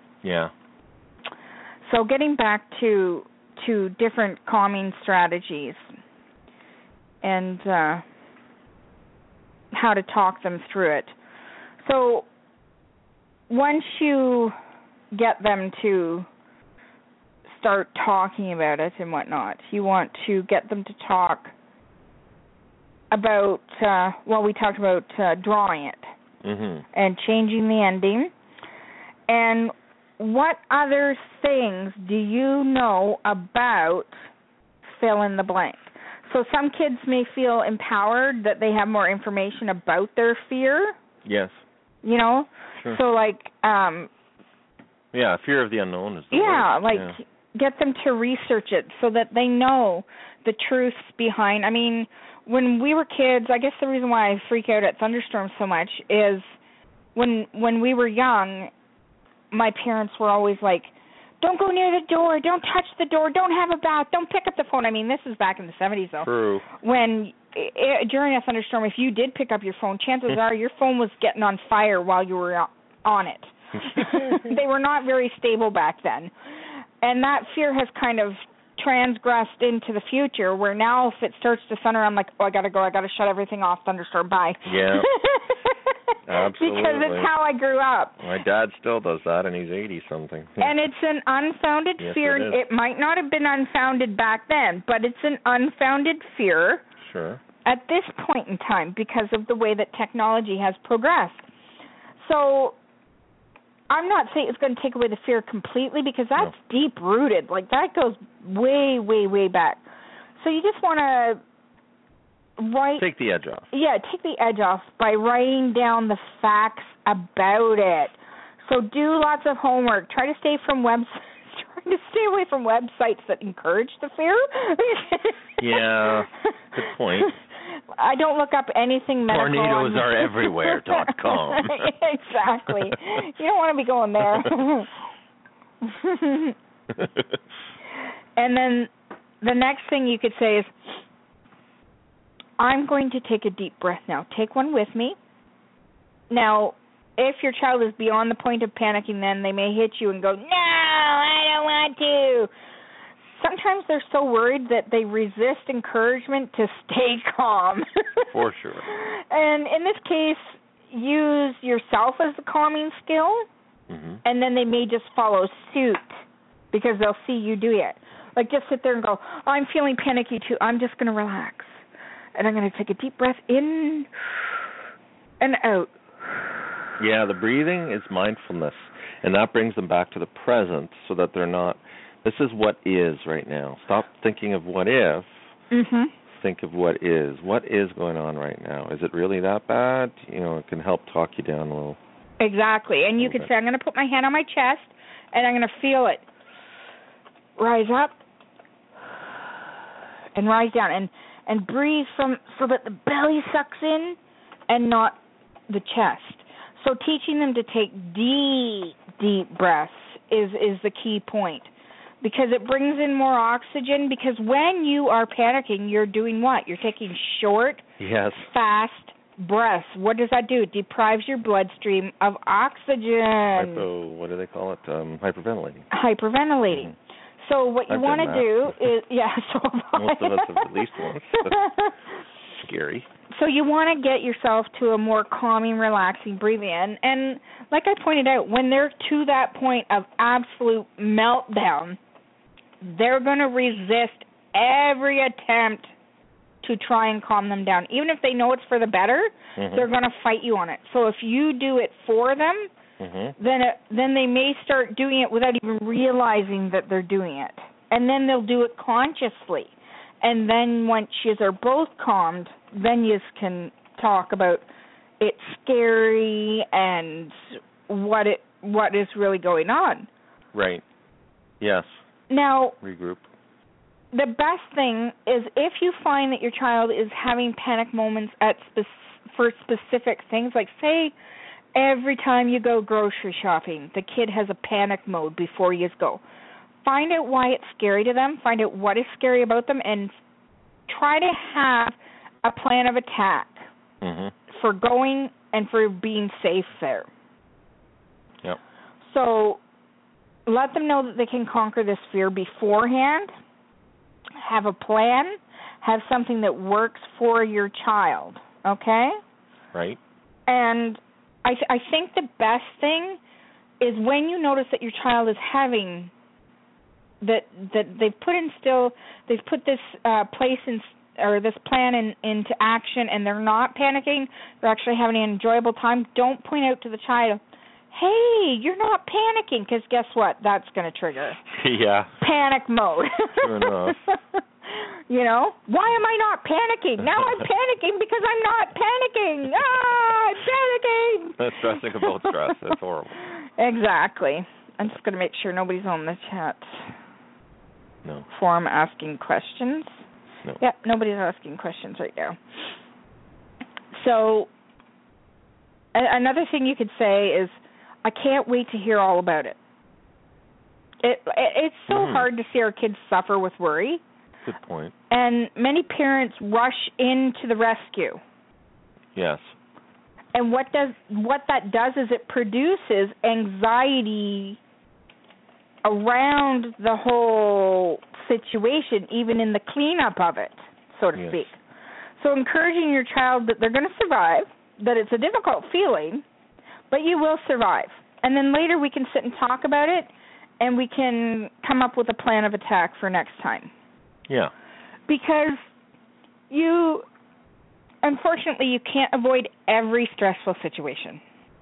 Speaker 3: So getting back to different calming strategies and how to talk them through it. So once you get them to start talking about it and whatnot, you want to get them to talk about, we talked about drawing it and changing the ending. And what other things do you know about fill in the blank? So some kids may feel empowered that they have more information about their fear.
Speaker 4: Yes.
Speaker 3: Sure. So like...
Speaker 4: fear of the unknown is the word.
Speaker 3: Get them to research it so that they know the truths behind... I mean, when we were kids, I guess the reason why I freak out at thunderstorms so much is when we were young, my parents were always like, don't go near the door, don't touch the door, don't have a bath, don't pick up the phone. I mean, this is back in the 70s, though.
Speaker 4: True.
Speaker 3: When, during a thunderstorm, if you did pick up your phone, chances are your phone was getting on fire while you were on it. They were not very stable back then. And that fear has kind of transgressed into the future, where now if it starts to thunder, I'm like, I got to go, I got to shut everything off, thunderstorm, bye.
Speaker 4: Yeah. Absolutely.
Speaker 3: Because it's how I grew up.
Speaker 4: My dad still does that, and he's 80-something.
Speaker 3: And it's an unfounded fear. It might not have been unfounded back then, but it's an unfounded fear at this point in time because of the way that technology has progressed. So I'm not saying it's going to take away the fear completely, because that's deep-rooted. Like, that goes way, way, way back. So you just want to
Speaker 4: Take the edge off.
Speaker 3: Yeah, take the edge off by writing down the facts about it. So do lots of homework. Try to stay away from websites that encourage the fear.
Speaker 4: Yeah, good point.
Speaker 3: I don't look up anything medical.
Speaker 4: TornadosAreEverywhere.com.
Speaker 3: Exactly. You don't want to be going there. And then the next thing you could say is, I'm going to take a deep breath now. Take one with me. Now, if your child is beyond the point of panicking, then they may hit you and go, no, I don't want to. Sometimes they're so worried that they resist encouragement to stay calm.
Speaker 4: For sure.
Speaker 3: And in this case, use yourself as the calming skill, and then they may just follow suit because they'll see you do it. Like, just sit there and go, I'm feeling panicky too. I'm just going to relax. And I'm going to take a deep breath in and out.
Speaker 4: Yeah, the breathing is mindfulness, and that brings them back to the present so that they're not, this is what is right now. Stop thinking of what if. Think of what is. What is going on right now? Is it really that bad? You know, it can help talk you down a little.
Speaker 3: Exactly. And you could say, I'm going to put my hand on my chest, and I'm going to feel it rise up and rise down, and breathe so that the belly sucks in and not the chest. So teaching them to take deep breaths is the key point, because it brings in more oxygen. Because when you are panicking, you're doing what? You're taking short, fast breaths. What does that do? It deprives your bloodstream of oxygen.
Speaker 4: What do they call it? Hyperventilating.
Speaker 3: Hyperventilating. So what you want to do is, so
Speaker 4: most of us have at least once. Scary.
Speaker 3: So you want to get yourself to a more calming, relaxing breathing. And like I pointed out, when they're to that point of absolute meltdown, they're going to resist every attempt to try and calm them down. Even if they know it's for the better, they're going to fight you on it. So if you do it for them, then they may start doing it without even realizing that they're doing it. And then they'll do it consciously. And then once you are both calmed, then you can talk about it's scary and what is really going on.
Speaker 4: Right. Yes.
Speaker 3: Now,
Speaker 4: regroup.
Speaker 3: The best thing is if you find that your child is having panic moments for specific things, like say every time you go grocery shopping, the kid has a panic mode before you go. Find out why it's scary to them, find out what is scary about them, and try to have a plan of attack for going and for being safe there.
Speaker 4: Yep.
Speaker 3: So let them know that they can conquer this fear beforehand. Have a plan. Have something that works for your child, okay?
Speaker 4: Right.
Speaker 3: And I think the best thing is when you notice that your child is having that they've put this this plan into action, and they're not panicking, they're actually having an enjoyable time. Don't point out to the child, hey, you're not panicking, because guess what? That's going to trigger panic mode.
Speaker 4: True enough.
Speaker 3: You know, why am I not panicking? Now I'm panicking because I'm not panicking. I'm panicking.
Speaker 4: That's stressing about stress. That's horrible.
Speaker 3: Exactly. I'm just going to make sure nobody's on the chat forum asking questions.
Speaker 4: No.
Speaker 3: Yep, nobody's asking questions right now. So another thing you could say is, I can't wait to hear all about it. It's so hard to see our kids suffer with worry.
Speaker 4: Good point.
Speaker 3: And many parents rush into the rescue.
Speaker 4: Yes.
Speaker 3: And what that does is it produces anxiety around the whole situation, even in the cleanup of it, so to speak. So encouraging your child that they're going to survive, that it's a difficult feeling, but you will survive. And then later we can sit and talk about it, and we can come up with a plan of attack for next time.
Speaker 4: Yeah.
Speaker 3: Because unfortunately, you can't avoid every stressful situation.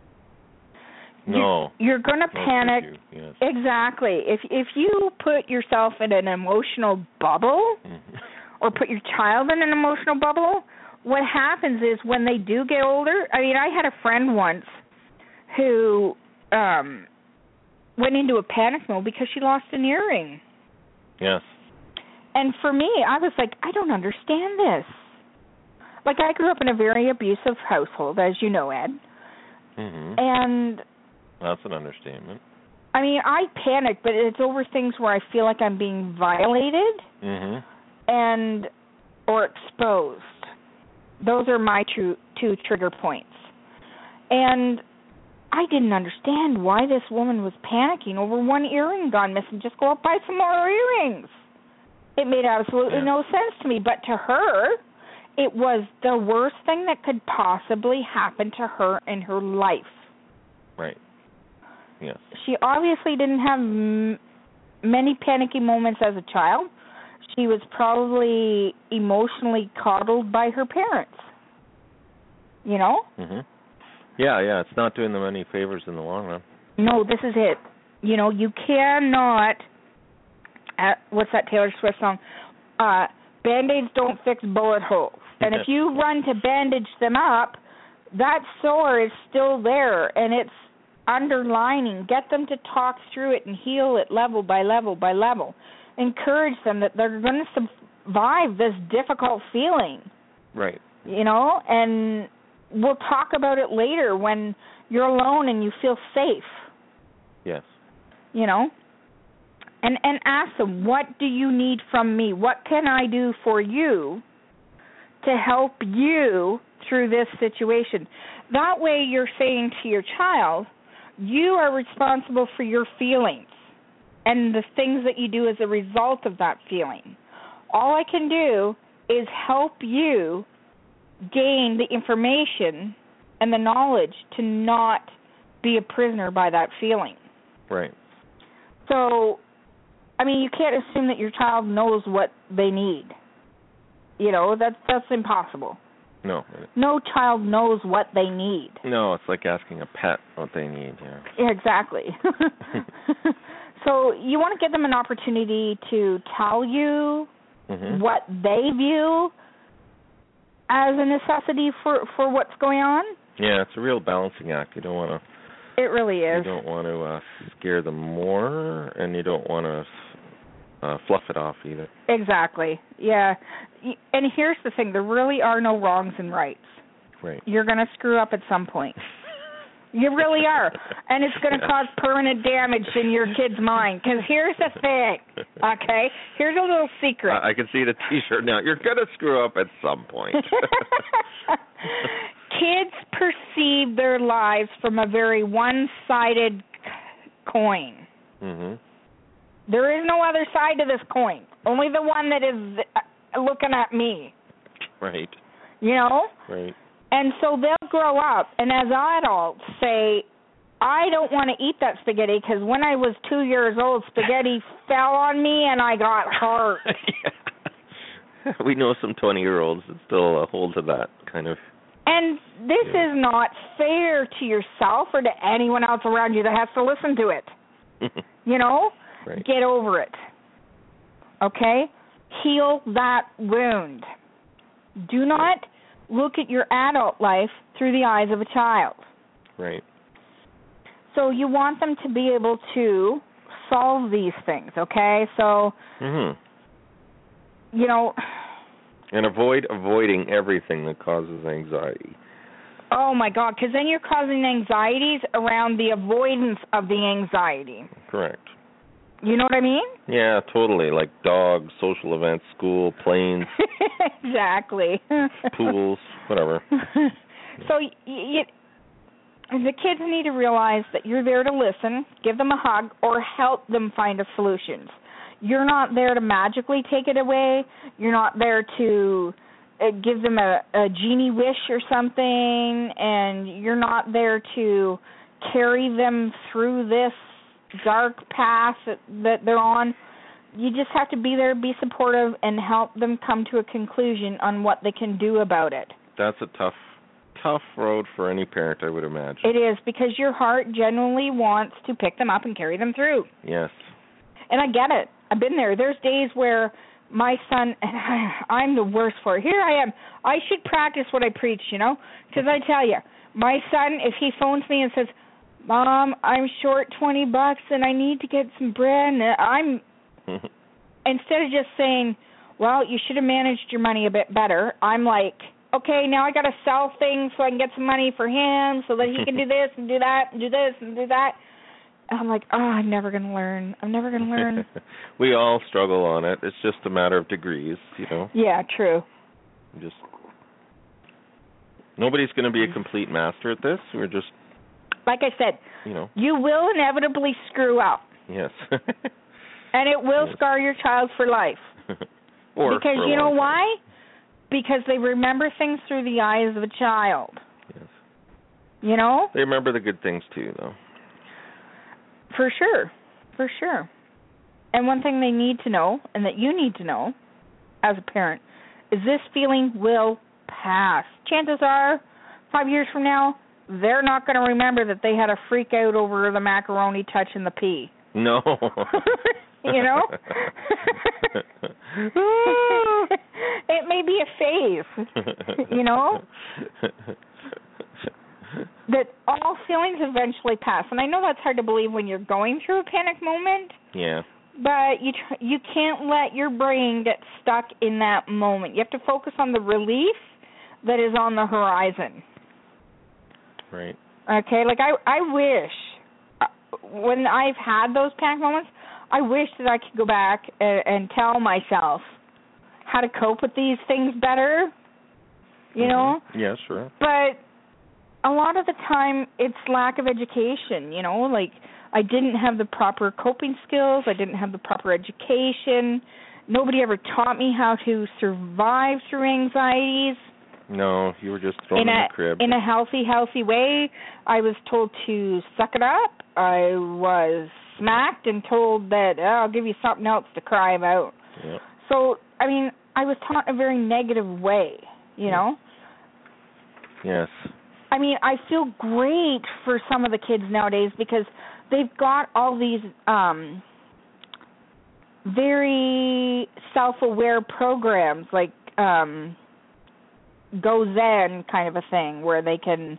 Speaker 4: No.
Speaker 3: You're going to panic.
Speaker 4: Yes.
Speaker 3: Exactly. If you put yourself in an emotional bubble or put your child in an emotional bubble, what happens is when they do get older, I mean, I had a friend once who went into a panic mode because she lost an earring.
Speaker 4: Yes.
Speaker 3: And for me, I was like, I don't understand this. Like, I grew up in a very abusive household, as you know, Ed.
Speaker 4: Mm-hmm.
Speaker 3: And
Speaker 4: that's an understatement.
Speaker 3: I mean, I panic, but it's over things where I feel like I'm being violated and or exposed. Those are my two trigger points. And I didn't understand why this woman was panicking over one earring gone missing. Just go out buy some more earrings. It made absolutely no sense to me. But to her, it was the worst thing that could possibly happen to her in her life.
Speaker 4: Right. Yes.
Speaker 3: She obviously didn't have many panicky moments as a child. She was probably emotionally coddled by her parents. You know?
Speaker 4: Mm-hmm. Yeah, it's not doing them any favors in the long run.
Speaker 3: No, this is it. You know, you cannot, what's that Taylor Swift song? Band-Aids don't fix bullet holes. And if you run to bandage them up, that sore is still there, and it's underlining. Get them to talk through it and heal it level by level by level. Encourage them that they're going to survive this difficult feeling.
Speaker 4: Right.
Speaker 3: You know, and we'll talk about it later when you're alone and you feel safe.
Speaker 4: Yes.
Speaker 3: You know, and ask them, what do you need from me? What can I do for you to help you through this situation? That way you're saying to your child, you are responsible for your feelings and the things that you do as a result of that feeling. All I can do is help you gain the information and the knowledge to not be a prisoner by that feeling.
Speaker 4: Right.
Speaker 3: So, I mean, you can't assume that your child knows what they need. You know, that's impossible.
Speaker 4: No.
Speaker 3: No child knows what they need.
Speaker 4: No, it's like asking a pet what they need. Yeah.
Speaker 3: Exactly. So you want to give them an opportunity to tell you what they view as a necessity for what's going on.
Speaker 4: Yeah, it's a real balancing act. You don't want to.
Speaker 3: It really is.
Speaker 4: You don't want to scare them more, and you don't want to fluff it off either.
Speaker 3: Exactly. Yeah. And here's the thing: there really are no wrongs and rights.
Speaker 4: Right.
Speaker 3: You're going to screw up at some point. You really are. And it's going to cause permanent damage in your kid's mind. Because here's the thing, okay? Here's a little secret.
Speaker 4: I can see the T-shirt now. You're going to screw up at some point.
Speaker 3: Kids perceive their lives from a very one-sided coin.
Speaker 4: Mm-hmm.
Speaker 3: There is no other side to this coin. Only the one that is looking at me.
Speaker 4: Right.
Speaker 3: You know?
Speaker 4: Right.
Speaker 3: And so they'll grow up and as adults say, I don't want to eat that spaghetti because when I was 2 years old, spaghetti fell on me and I got hurt.
Speaker 4: Yeah. We know some 20-year-olds that still hold to that kind of.
Speaker 3: And this is not fair to yourself or to anyone else around you that has to listen to it. You know?
Speaker 4: Right.
Speaker 3: Get over it. Okay? Heal that wound. Do not look at your adult life through the eyes of a child.
Speaker 4: Right.
Speaker 3: So you want them to be able to solve these things, okay? So, you know.
Speaker 4: And avoiding everything that causes anxiety.
Speaker 3: Oh, my God, because then you're causing anxieties around the avoidance of the anxiety.
Speaker 4: Correct.
Speaker 3: You know what I mean?
Speaker 4: Yeah, totally. Like dogs, social events, school, planes.
Speaker 3: Exactly.
Speaker 4: Pools, whatever.
Speaker 3: So the kids need to realize that you're there to listen, give them a hug, or help them find a solution. You're not there to magically take it away. You're not there to give them a genie wish or something, and you're not there to carry them through this dark path that they're on. You just have to be there, be supportive, and help them come to a conclusion on what they can do about it.
Speaker 4: That's a tough road for any parent, I would imagine.
Speaker 3: It is, because your heart genuinely wants to pick them up and carry them through.
Speaker 4: Yes.
Speaker 3: And I get it. I've been there. There's days where my son, and I'm the worst for it. Here I am. I should practice what I preach, because I tell you, my son, if he phones me and says, Mom, I'm short $20 and I need to get some bread, and instead of just saying, well, you should have managed your money a bit better, I'm like, okay, now I got to sell things so I can get some money for him so that he can do this and do that and do this and do that. And I'm like, I'm never going to learn. I'm never going to learn.
Speaker 4: We all struggle on it. It's just a matter of degrees,
Speaker 3: Yeah, true.
Speaker 4: Nobody's going to be a complete master at this. We're just,
Speaker 3: like I said, you will inevitably screw up.
Speaker 4: Yes.
Speaker 3: And it will scar your child for life. Because you know why? Because they remember things through the eyes of a child.
Speaker 4: Yes.
Speaker 3: They
Speaker 4: remember the good things too, though.
Speaker 3: For sure. And one thing they need to know, and that you need to know as a parent, is this feeling will pass. Chances are, 5 years from now, they're not going to remember that they had a freak out over the macaroni touching the pea.
Speaker 4: No.
Speaker 3: It may be a phase, that all feelings eventually pass. And I know that's hard to believe when you're going through a panic moment.
Speaker 4: Yeah.
Speaker 3: But you can't let your brain get stuck in that moment. You have to focus on the relief that is on the horizon.
Speaker 4: Right.
Speaker 3: Okay, like I wish, when I've had those panic moments, I wish that I could go back and tell myself how to cope with these things better,
Speaker 4: Yeah, sure.
Speaker 3: But a lot of the time, it's lack of education, like I didn't have the proper coping skills, I didn't have the proper education, nobody ever taught me how to survive through anxieties.
Speaker 4: No, you were just thrown in the crib.
Speaker 3: In a healthy way. I was told to suck it up. I was smacked and told that, I'll give you something else to cry about.
Speaker 4: Yeah.
Speaker 3: So, I was taught in a very negative way,
Speaker 4: Yes.
Speaker 3: I feel great for some of the kids nowadays because they've got all these very self-aware programs like Go Zen kind of a thing where they can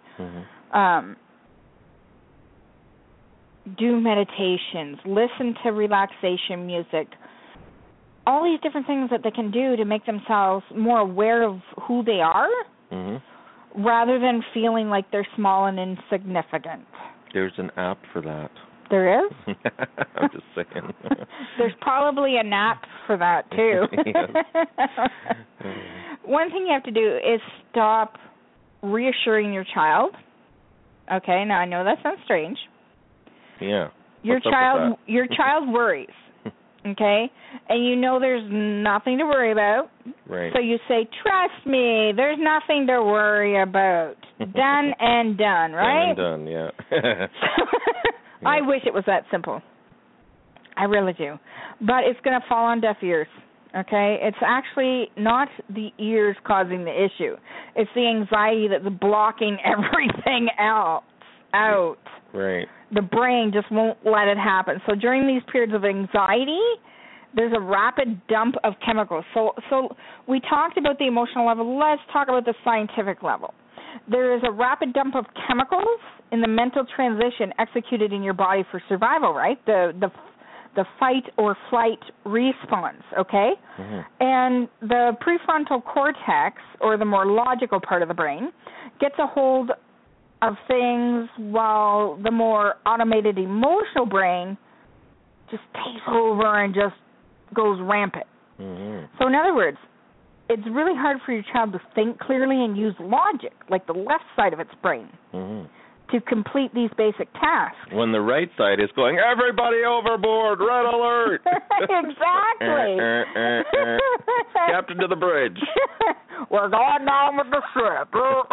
Speaker 3: do meditations, listen to relaxation music, all these different things that they can do to make themselves more aware of who they are rather than feeling like they're small and insignificant.
Speaker 4: There's an app for that.
Speaker 3: There is?
Speaker 4: I'm just saying.
Speaker 3: There's probably an app for that, too. One thing you have to do is stop reassuring your child. Okay, now I know that sounds strange.
Speaker 4: Yeah.
Speaker 3: Your child worries. Okay? And there's nothing to worry about.
Speaker 4: Right.
Speaker 3: So you say, trust me, there's nothing to worry about. Done and done, right?
Speaker 4: Done and done, yeah.
Speaker 3: Yeah. I wish it was that simple. I really do. But it's going to fall on deaf ears, okay? It's actually not the ears causing the issue. It's the anxiety that's blocking everything else out.
Speaker 4: Right.
Speaker 3: The brain just won't let it happen. So during these periods of anxiety, there's a rapid dump of chemicals. So we talked about the emotional level. Let's talk about the scientific level. There is a rapid dump of chemicals in the mental transition executed in your body for survival, right? The fight or flight response, okay? And the prefrontal cortex, or the more logical part of the brain, gets a hold of things while the more automated emotional brain just takes over and just goes rampant. So in other words, it's really hard for your child to think clearly and use logic, like the left side of its brain, to complete these basic tasks.
Speaker 4: When the right side is going, everybody overboard, red alert.
Speaker 3: Exactly.
Speaker 4: Captain to the bridge.
Speaker 3: We're going down with the ship.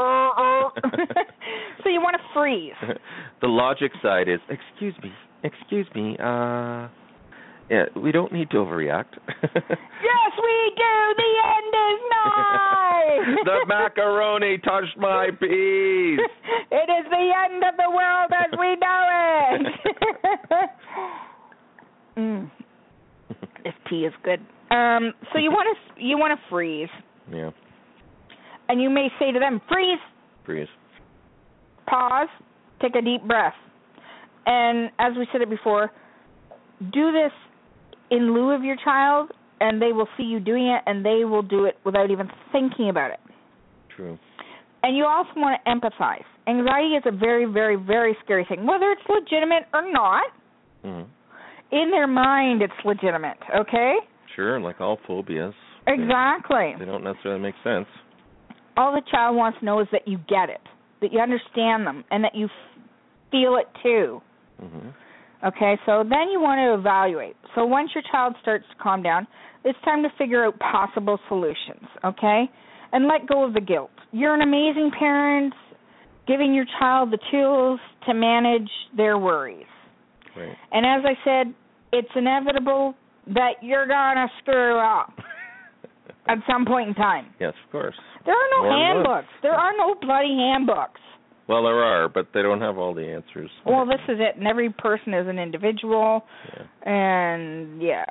Speaker 3: So you want to freeze.
Speaker 4: The logic side is, excuse me, yeah, we don't need to overreact.
Speaker 3: Yes, we do. The end is nigh.
Speaker 4: The macaroni touched my peas.
Speaker 3: It is the end of the world as we know it. This pee is good. So you want to freeze.
Speaker 4: Yeah.
Speaker 3: And you may say to them, freeze.
Speaker 4: Freeze.
Speaker 3: Pause. Take a deep breath. And as we said it before, do this in lieu of your child, and they will see you doing it, and they will do it without even thinking about it.
Speaker 4: True.
Speaker 3: And you also want to empathize. Anxiety is a very, very, very scary thing, whether it's legitimate or not.
Speaker 4: Mm-hmm.
Speaker 3: In their mind, it's legitimate, okay?
Speaker 4: Sure, like all phobias.
Speaker 3: Exactly.
Speaker 4: They don't necessarily make sense.
Speaker 3: All the child wants to know is that you get it, that you understand them, and that you feel it too.
Speaker 4: Mm-hmm.
Speaker 3: Okay, so then you want to evaluate. So once your child starts to calm down, it's time to figure out possible solutions, okay? And let go of the guilt. You're an amazing parent, giving your child the tools to manage their worries.
Speaker 4: Right.
Speaker 3: And as I said, it's inevitable that you're going to screw up at some point in time.
Speaker 4: Yes, of course.
Speaker 3: There are no handbooks. There are no bloody handbooks.
Speaker 4: Well, there are, but they don't have all the answers.
Speaker 3: Well, this is it, and every person is an individual.
Speaker 4: Yeah.
Speaker 3: And, yeah.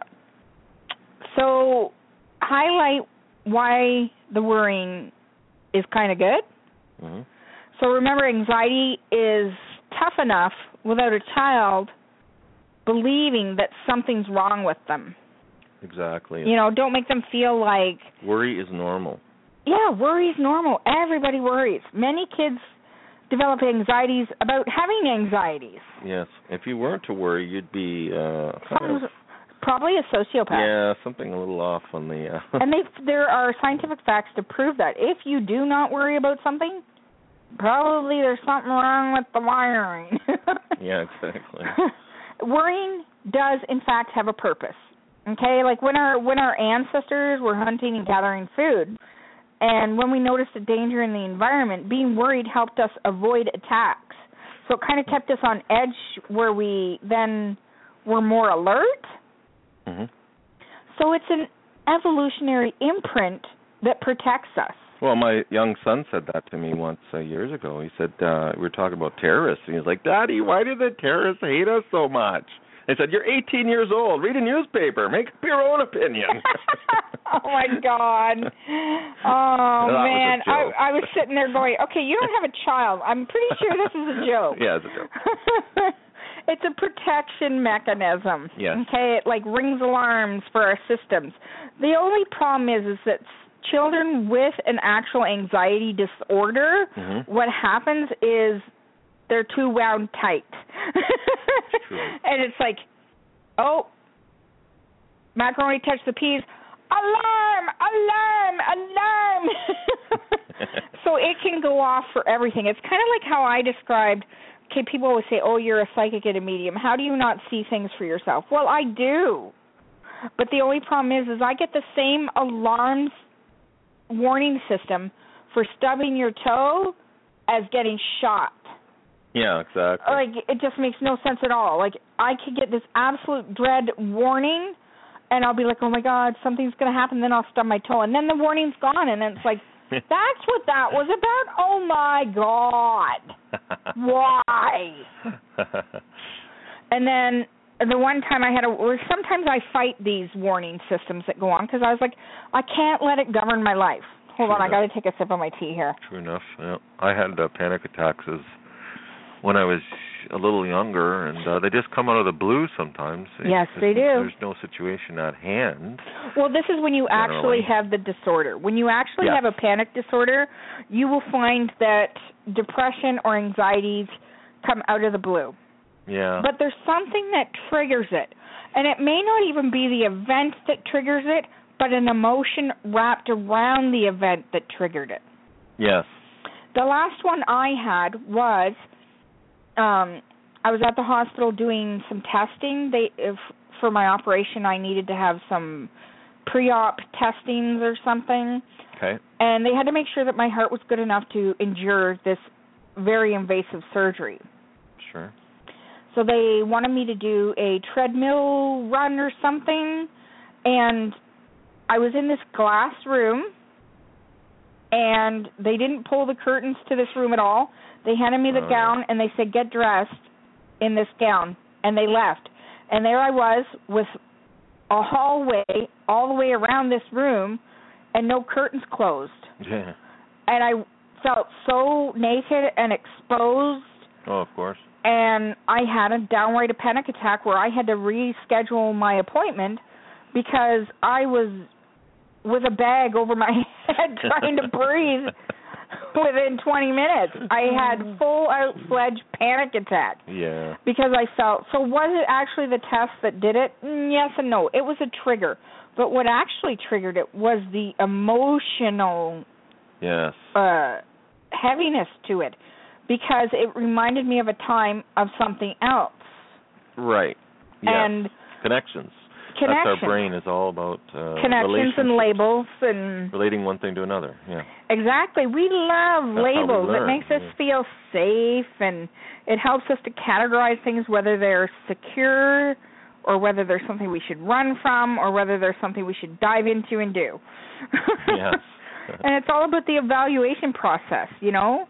Speaker 3: So, highlight why the worrying is kind of good.
Speaker 4: Mm-hmm.
Speaker 3: So, remember, anxiety is tough enough without a child believing that something's wrong with them.
Speaker 4: Exactly.
Speaker 3: You know, don't make them feel like...
Speaker 4: Worry is normal.
Speaker 3: Yeah, worry is normal. Everybody worries. Many kids develop anxieties about having anxieties.
Speaker 4: Yes. If you weren't to worry, you'd be
Speaker 3: probably a sociopath.
Speaker 4: Yeah, something a little off on the...
Speaker 3: And there are scientific facts to prove that. If you do not worry about something, probably there's something wrong with the wiring.
Speaker 4: Yeah, exactly.
Speaker 3: Worrying does, in fact, have a purpose. Okay, like when our ancestors were hunting and gathering food, and when we noticed a danger in the environment, being worried helped us avoid attacks. So it kind of kept us on edge where we then were more alert.
Speaker 4: Mm-hmm.
Speaker 3: So it's an evolutionary imprint that protects us.
Speaker 4: Well, my young son said that to me once years ago. He said, we were talking about terrorists, and he was like, Daddy, why do the terrorists hate us so much? I said, you're 18 years old. Read a newspaper. Make up your own opinion.
Speaker 3: Oh, my God. Oh, man. I was sitting there going, okay, you don't have a child. I'm pretty sure this is a joke.
Speaker 4: Yeah, it's a joke.
Speaker 3: It's a protection mechanism.
Speaker 4: Yes.
Speaker 3: Okay, it, like, rings alarms for our systems. The only problem is that children with an actual anxiety disorder,
Speaker 4: mm-hmm.
Speaker 3: what happens is they're too wound tight. And it's like, oh, macaroni touched the peas. Alarm, alarm, alarm. So it can go off for everything. It's kind of like how I described, okay, people always say, oh, you're a psychic and a medium. How do you not see things for yourself? Well, I do. But the only problem is I get the same alarms warning system for stubbing your toe as getting shot.
Speaker 4: Yeah, exactly.
Speaker 3: Like, it just makes no sense at all. Like, I could get this absolute dread warning, and I'll be like, oh, my God, something's going to happen. Then I'll stub my toe, and then the warning's gone, and then it's like, that's what that was about? Oh, my God. Why? And then the one time sometimes I fight these warning systems that go on because I was like, I can't let it govern my life. Hold on, I got to take a sip of my tea here.
Speaker 4: True enough. Yeah. I had panic attacks when I was a little younger, and they just come out of the blue sometimes.
Speaker 3: Yes, they do.
Speaker 4: There's no situation at hand.
Speaker 3: Well, this is when you actually have the disorder. When you actually have a panic disorder, you will find that depression or anxieties come out of the blue.
Speaker 4: Yeah.
Speaker 3: But there's something that triggers it. And it may not even be the event that triggers it, but an emotion wrapped around the event that triggered it.
Speaker 4: Yes.
Speaker 3: The last one I had was I was at the hospital doing some testing. For my operation, I needed to have some pre-op testings or something.
Speaker 4: Okay. And
Speaker 3: they had to make sure that my heart was good enough to endure this very invasive surgery.
Speaker 4: Sure.
Speaker 3: So they wanted me to do a treadmill run or something, and I was in this glass room, and they didn't pull the curtains to this room at all. They handed me the gown, and they said, get dressed in this gown, and they left. And there I was with a hallway all the way around this room and no curtains closed.
Speaker 4: Yeah.
Speaker 3: And I felt so naked and exposed.
Speaker 4: Oh, of course.
Speaker 3: And I had a downright panic attack where I had to reschedule my appointment because I was with a bag over my head trying to breathe within 20 minutes. I had full-out-fledged panic attack.
Speaker 4: Yeah.
Speaker 3: Because I felt, so was it actually the test that did it? Yes and no. It was a trigger. But what actually triggered it was the emotional heaviness to it, because it reminded me of a time of something else.
Speaker 4: Right. Yes.
Speaker 3: And
Speaker 4: connections. That's our brain is all about
Speaker 3: connections and labels and
Speaker 4: relating one thing to another. Yeah.
Speaker 3: Exactly. We love labels.
Speaker 4: It
Speaker 3: makes us feel safe, and it helps us to categorize things, whether they're secure or whether there's something we should run from or whether there's something we should dive into and do.
Speaker 4: Yes.
Speaker 3: And it's all about the evaluation process, you know?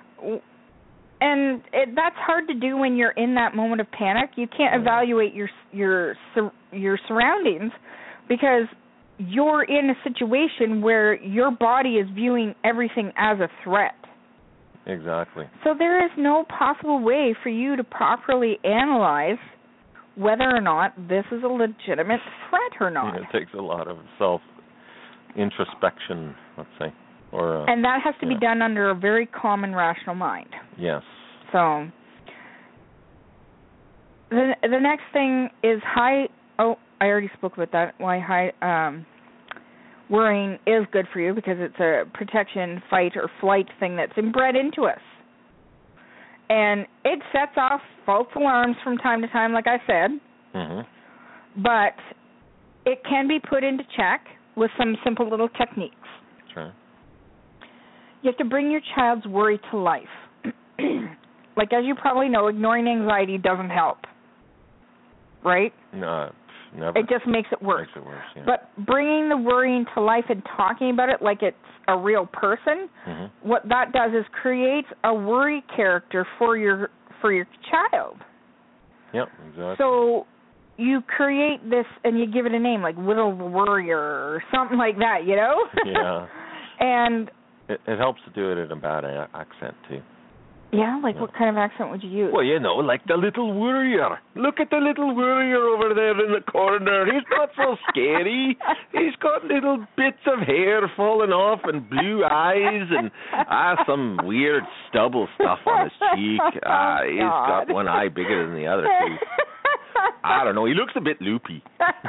Speaker 3: And that's hard to do when you're in that moment of panic. You can't evaluate your surroundings because you're in a situation where your body is viewing everything as a threat.
Speaker 4: Exactly.
Speaker 3: So there is no possible way for you to properly analyze whether or not this is a legitimate threat or not.
Speaker 4: Yeah, it takes a lot of self-introspection, let's say.
Speaker 3: And that has to be done under a very calm and rational mind.
Speaker 4: Yes.
Speaker 3: So the next thing is I already spoke about that. Why worrying is good for you, because it's a protection, fight, or flight thing that's inbred into us. And it sets off false alarms from time to time, like I said.
Speaker 4: Mm-hmm.
Speaker 3: But it can be put into check with some simple little techniques.
Speaker 4: Sure.
Speaker 3: You have to bring your child's worry to life. Like, as you probably know, ignoring anxiety doesn't help. Right?
Speaker 4: No, never.
Speaker 3: It just makes it worse.
Speaker 4: Yeah.
Speaker 3: But bringing the worrying to life and talking about it like it's a real person, what that does is creates a worry character for your child.
Speaker 4: Yep, exactly.
Speaker 3: So you create this and you give it a name, like Little Worrier or something like that, you know?
Speaker 4: Yeah.
Speaker 3: And
Speaker 4: it helps to do it in a bad accent, too.
Speaker 3: Yeah, like what kind of accent would you use?
Speaker 4: Well, you know, like the little worrier. Look at the little worrier over there in the corner. He's not so scary. He's got little bits of hair falling off and blue eyes and some weird stubble stuff on his cheek. He's got one eye bigger than the other two. I don't know. He looks a bit loopy.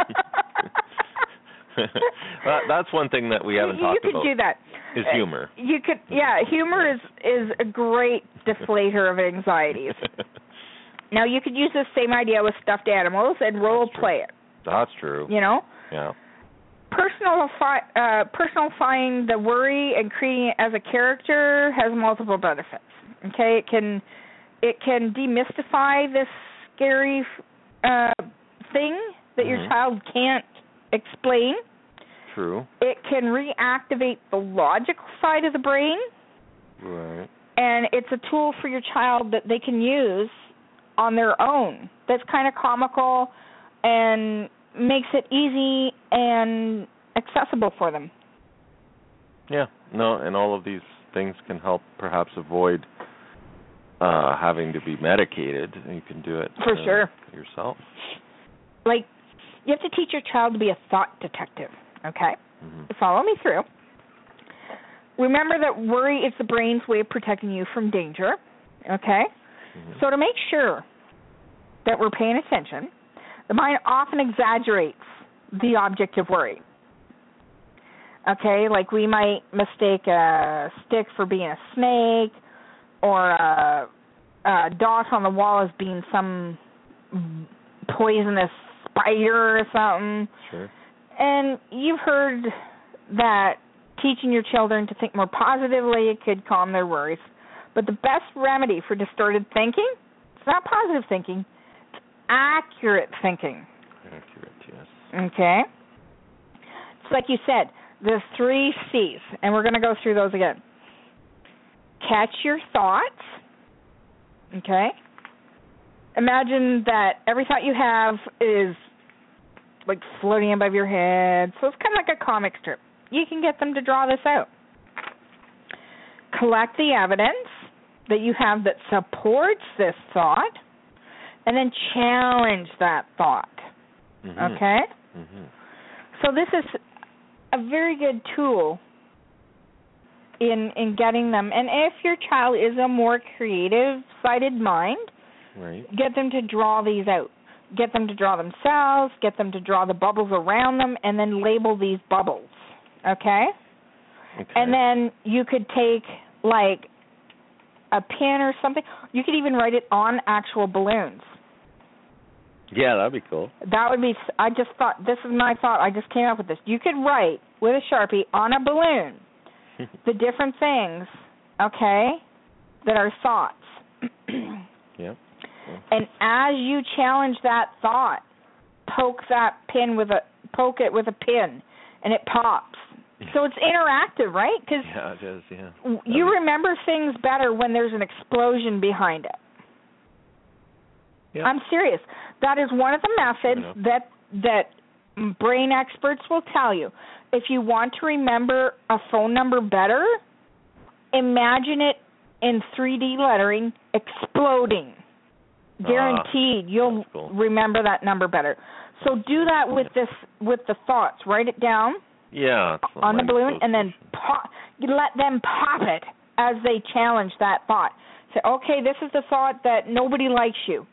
Speaker 4: That's one thing that we haven't talked about.
Speaker 3: You could do that.
Speaker 4: Is humor.
Speaker 3: You could, humor is a great deflator of anxieties. Now, you could use the same idea with stuffed animals and role play it.
Speaker 4: That's true.
Speaker 3: You know?
Speaker 4: Yeah.
Speaker 3: Personifying the worry and creating it as a character has multiple benefits. Okay? It can demystify this scary thing that your child can't explain.
Speaker 4: True.
Speaker 3: It can reactivate the logical side of the brain.
Speaker 4: Right.
Speaker 3: And it's a tool for your child that they can use on their own. That's kind of comical and makes it easy and accessible for them.
Speaker 4: Yeah. No, and all of these things can help perhaps avoid having to be medicated. You can do it
Speaker 3: for sure
Speaker 4: yourself.
Speaker 3: Like, you have to teach your child to be a thought detective. Okay? Follow me through. Remember that worry is the brain's way of protecting you from danger. Okay? So to make sure that we're paying attention, the mind often exaggerates the object of worry. Okay? Like, we might mistake a stick for being a snake or a dot on the wall as being some poisonous spider or something.
Speaker 4: Sure.
Speaker 3: And you've heard that teaching your children to think more positively could calm their worries. But the best remedy for distorted thinking, it's not positive thinking, it's accurate thinking.
Speaker 4: Accurate, yes.
Speaker 3: Okay? It's like you said, the 3 C's, and we're going to go through those again. Catch your thoughts. Okay? Imagine that every thought you have is like floating above your head. So it's kind of like a comic strip. You can get them to draw this out. Collect the evidence that you have that supports this thought, and then challenge that thought. Mm-hmm. Okay? Mm-hmm. So this is a very good tool in getting them. And if your child is a more creative-sided mind, right, get them to draw these out. Get them to draw themselves, get them to draw the bubbles around them, and then label these bubbles. Okay? And then you could take, like, a pin or something. You could even write it on actual balloons.
Speaker 4: Yeah, that'd be cool.
Speaker 3: That would be, I just thought, this is my thought, I just came up with this. You could write with a Sharpie on a balloon the different things, okay, that are thoughts.
Speaker 4: Yep.
Speaker 3: And as you challenge that thought, poke it with a pin, and it pops. So it's interactive, right? Cause
Speaker 4: yeah, it is, yeah.
Speaker 3: You remember things better when there's an explosion behind it. Yep. I'm serious. That is one of the methods that brain experts will tell you. If you want to remember a phone number better, imagine it in 3D lettering exploding. Guaranteed you'll remember that number better. So do that with the thoughts. Write it down.
Speaker 4: Yeah,
Speaker 3: on the balloon, and then let them pop it as they challenge that thought. Say, okay, this is the thought that nobody likes you.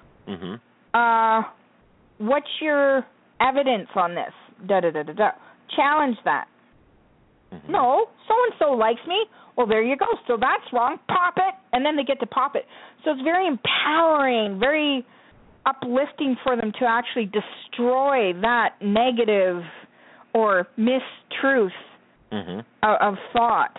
Speaker 3: Mm-hmm. What's your evidence on this? Da-da-da-da-da. Challenge that. Mm-hmm. No, so-and-so likes me. Well, there you go. So that's wrong. Pop it, and then they get to pop it. So it's very empowering, very uplifting for them to actually destroy that negative or mistruth of thought.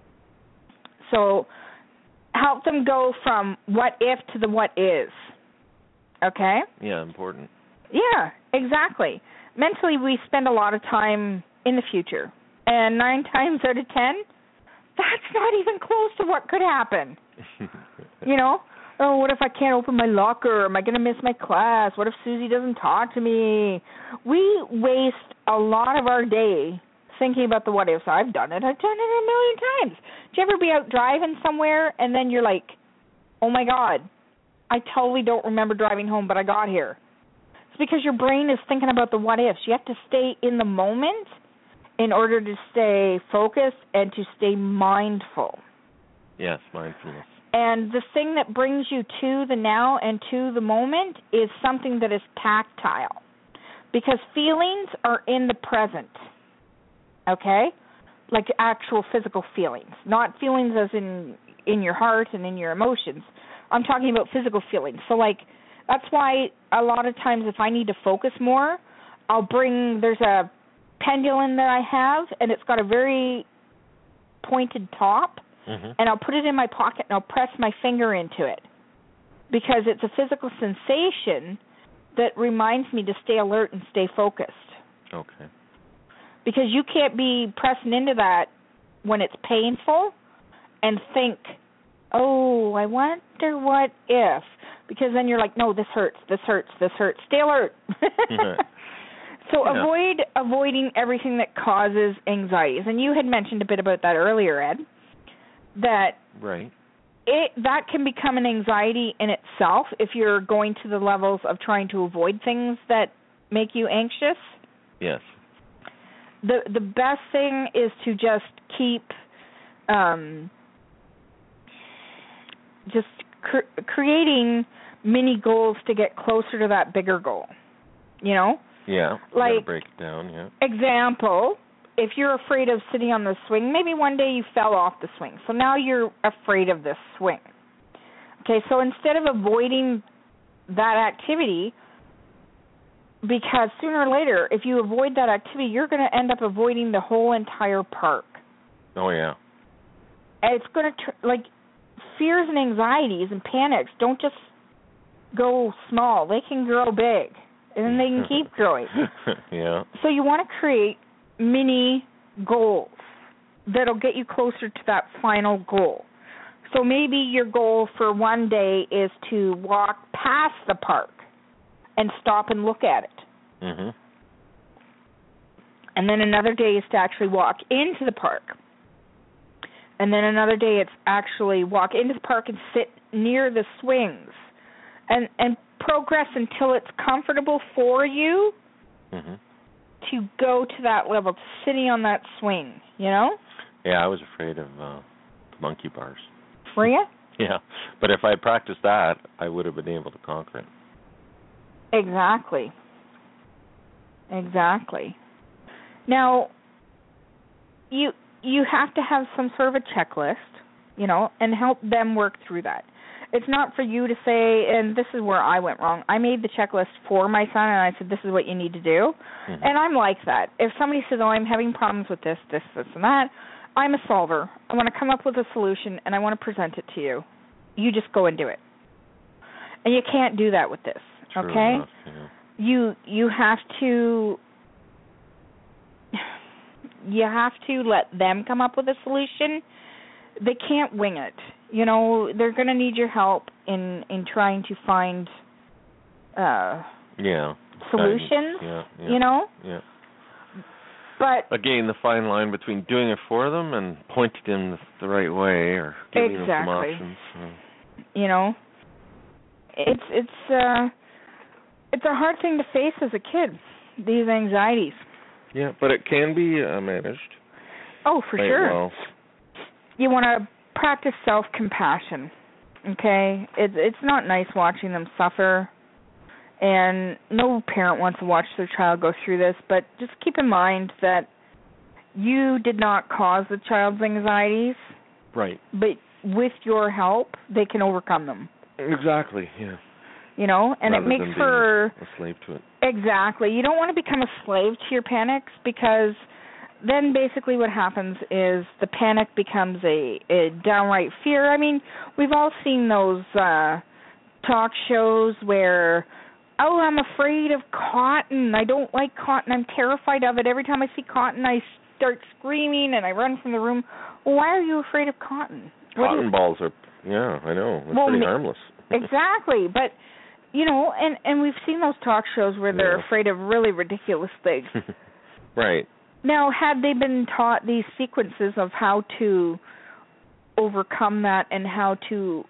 Speaker 3: So help them go from what if to the what is. Okay?
Speaker 4: Yeah, important.
Speaker 3: Yeah, exactly. Mentally, we spend a lot of time in the future. And 9 times out of 10, that's not even close to what could happen. You know? Oh, what if I can't open my locker? Am I going to miss my class? What if Susie doesn't talk to me? We waste a lot of our day thinking about the what ifs. I've done it. I've done it a million times. Did you ever be out driving somewhere and then you're like, oh, my God, I totally don't remember driving home, but I got here. It's because your brain is thinking about the what ifs. You have to stay in the moment in order to stay focused and to stay mindful.
Speaker 4: Yes, mindfulness.
Speaker 3: And the thing that brings you to the now and to the moment is something that is tactile. Because feelings are in the present, okay? Like actual physical feelings. Not feelings as in your heart and in your emotions. I'm talking about physical feelings. So, like, that's why a lot of times if I need to focus more, there's a pendulum that I have, and it's got a very pointed top. And I'll put it in my pocket and I'll press my finger into it because it's a physical sensation that reminds me to stay alert and stay focused.
Speaker 4: Okay.
Speaker 3: Because you can't be pressing into that when it's painful and think, oh, I wonder what if. Because then you're like, no, this hurts, this hurts, this hurts. Stay alert. So avoiding everything that causes anxieties. And you had mentioned a bit about that earlier, Ed. That that can become an anxiety in itself if you're going to the levels of trying to avoid things that make you anxious.
Speaker 4: Yes.
Speaker 3: The best thing is to just keep creating mini goals to get closer to that bigger goal. You know?
Speaker 4: Yeah.
Speaker 3: Like,
Speaker 4: break it down, yeah.
Speaker 3: Example, if you're afraid of sitting on the swing, maybe one day you fell off the swing. So now you're afraid of this swing. Okay, so instead of avoiding that activity, because sooner or later, if you avoid that activity, you're going to end up avoiding the whole entire park.
Speaker 4: Oh, yeah.
Speaker 3: And it's going to, fears and anxieties and panics don't just go small. They can grow big, and then they can keep growing.
Speaker 4: Yeah.
Speaker 3: So you want to create mini goals that'll get you closer to that final goal. So maybe your goal for one day is to walk past the park and stop and look at it. And then another day is to actually walk into the park. And then another day it's actually walk into the park and sit near the swings and progress until it's comfortable for you to go to that level, to sitting on that swing, you know?
Speaker 4: Yeah, I was afraid of monkey bars.
Speaker 3: Were you?
Speaker 4: Yeah, but if I practiced that, I would have been able to conquer it.
Speaker 3: Exactly. Now, you have to have some sort of a checklist, you know, and help them work through that. It's not for you to say, and this is where I went wrong. I made the checklist for my son, and I said, this is what you need to do. And I'm like that. If somebody says, oh, I'm having problems with this, and that, I'm a solver. I want to come up with a solution, and I want to present it to you. You just go and do it. And you can't do that with this,
Speaker 4: True
Speaker 3: okay?
Speaker 4: enough, yeah.
Speaker 3: You have to let them come up with a solution. They can't wing it. You know, they're going to need your help in trying to find solutions, you know?
Speaker 4: Yeah.
Speaker 3: But
Speaker 4: again, the fine line between doing it for them and pointing them the right way or giving them some options.
Speaker 3: You know, it's a hard thing to face as a kid, these anxieties.
Speaker 4: Yeah, but it can be managed.
Speaker 3: Oh, for sure.
Speaker 4: Well.
Speaker 3: You want to practice self-compassion, okay? It's not nice watching them suffer, and no parent wants to watch their child go through this, but just keep in mind that you did not cause the child's anxieties.
Speaker 4: Right.
Speaker 3: But with your help, they can overcome them.
Speaker 4: Exactly, yeah.
Speaker 3: You know, and
Speaker 4: rather
Speaker 3: it makes
Speaker 4: than
Speaker 3: for
Speaker 4: a slave to it.
Speaker 3: Exactly. You don't want to become a slave to your panics, because then basically what happens is the panic becomes a downright fear. I mean, we've all seen those talk shows where, oh, I'm afraid of cotton. I don't like cotton. I'm terrified of it. Every time I see cotton, I start screaming and I run from the room. Well, why are you afraid of cotton?
Speaker 4: Cotton balls are, yeah, I know. It's pretty harmless.
Speaker 3: Exactly. But, you know, and we've seen those talk shows where they're afraid of really ridiculous things.
Speaker 4: Right.
Speaker 3: Now, had they been taught these sequences of how to overcome that and how to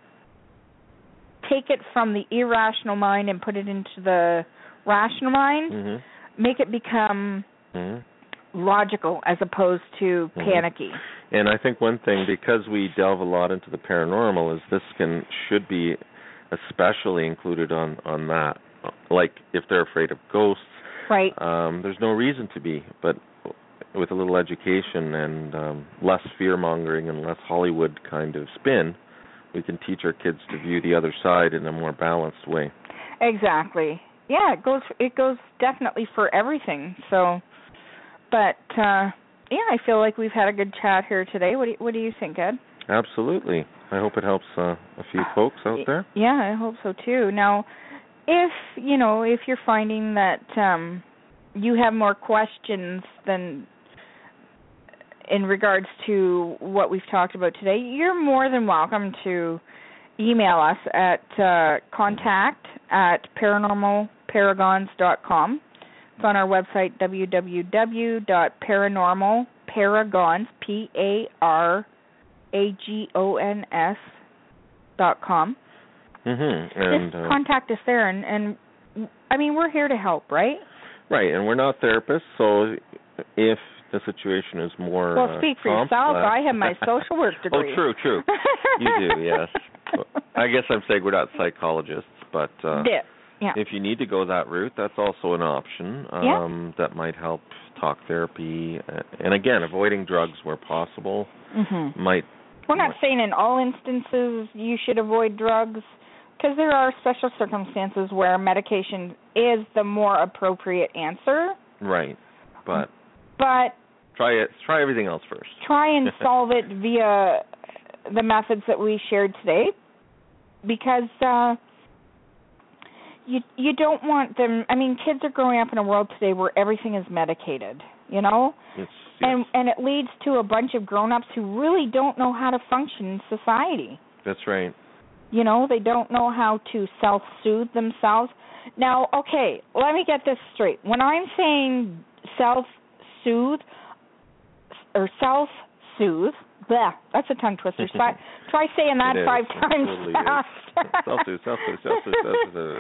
Speaker 3: take it from the irrational mind and put it into the rational mind, make it become logical as opposed to panicky.
Speaker 4: And I think one thing, because we delve a lot into the paranormal, is this should be especially included on that. Like if they're afraid of ghosts,
Speaker 3: right?
Speaker 4: There's no reason to be, but with a little education and less fear-mongering and less Hollywood kind of spin, we can teach our kids to view the other side in a more balanced way.
Speaker 3: Exactly. Yeah, it goes definitely for everything. So, but yeah, I feel like we've had a good chat here today. What do you think, Ed?
Speaker 4: Absolutely. I hope it helps a few folks out there.
Speaker 3: Yeah, I hope so too. Now, if you're finding that you have more questions than in regards to what we've talked about today, you're more than welcome to email us at contact@paranormalparagons.com. It's on our website, www.paranormalparagons, PARAGONS.com.
Speaker 4: And
Speaker 3: just contact us there, and I mean, we're here to help, right?
Speaker 4: Right, and we're not therapists, so if the situation is more
Speaker 3: speak for yourself. I have my social work degree.
Speaker 4: Oh, true. You do, yes. I guess I'm saying we're not psychologists, but if you need to go that route, that's also an option. That might help. Talk therapy, and again, avoiding drugs where possible might.
Speaker 3: We're not saying in all instances you should avoid drugs, because there are special circumstances where medication is the more appropriate answer.
Speaker 4: Right, but try everything else first.
Speaker 3: Try and solve it via the methods that we shared today, because you don't want them. I mean, kids are growing up in a world today where everything is medicated, you know?
Speaker 4: Yes.
Speaker 3: And it leads to a bunch of grown-ups who really don't know how to function in society.
Speaker 4: That's right.
Speaker 3: You know, they don't know how to self-soothe themselves. Now, okay, let me get this straight. When I'm saying self-soothe or self-soothe. Bleh, that's a tongue twister. Try saying that 5 times totally fast.
Speaker 4: Self-soothe.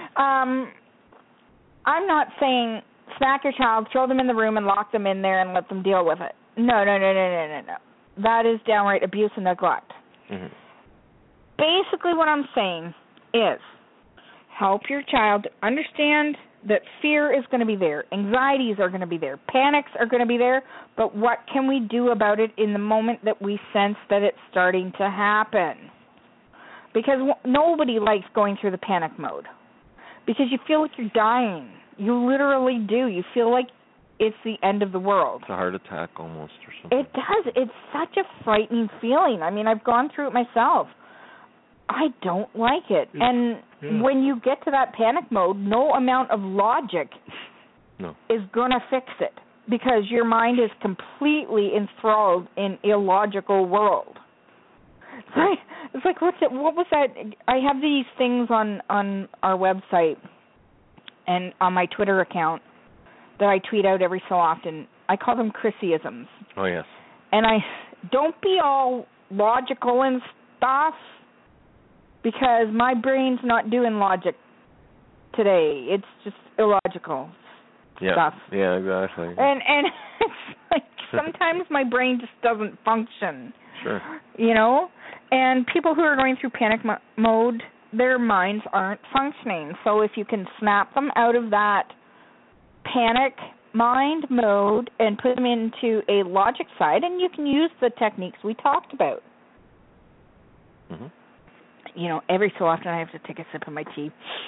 Speaker 3: I'm not saying smack your child, throw them in the room, and lock them in there and let them deal with it. No. That is downright abuse and neglect. Mm-hmm. Basically what I'm saying is help your child understand that fear is going to be there, anxieties are going to be there, panics are going to be there, but what can we do about it in the moment that we sense that it's starting to happen? Because nobody likes going through the panic mode because you feel like you're dying. You literally do. You feel like it's the end of the world.
Speaker 4: It's a heart attack almost or something.
Speaker 3: It does. It's such a frightening feeling. I mean, I've gone through it myself. I don't like it. When you get to that panic mode, no amount of logic is going to fix it because your mind is completely enthralled in illogical world. It's like what was that? I have these things on our website and on my Twitter account that I tweet out every so often. I call them Chrissyisms.
Speaker 4: Oh, yes.
Speaker 3: And I don't be all logical and stuff because my brain's not doing logic today. It's just illogical stuff.
Speaker 4: Yeah, exactly.
Speaker 3: And it's like sometimes my brain just doesn't function.
Speaker 4: Sure.
Speaker 3: You know? And people who are going through panic mode, their minds aren't functioning. So if you can snap them out of that panic mind mode and put them into a logic side, and you can use the techniques we talked about. Mm-hmm. You know, every so often I have to take a sip of my tea.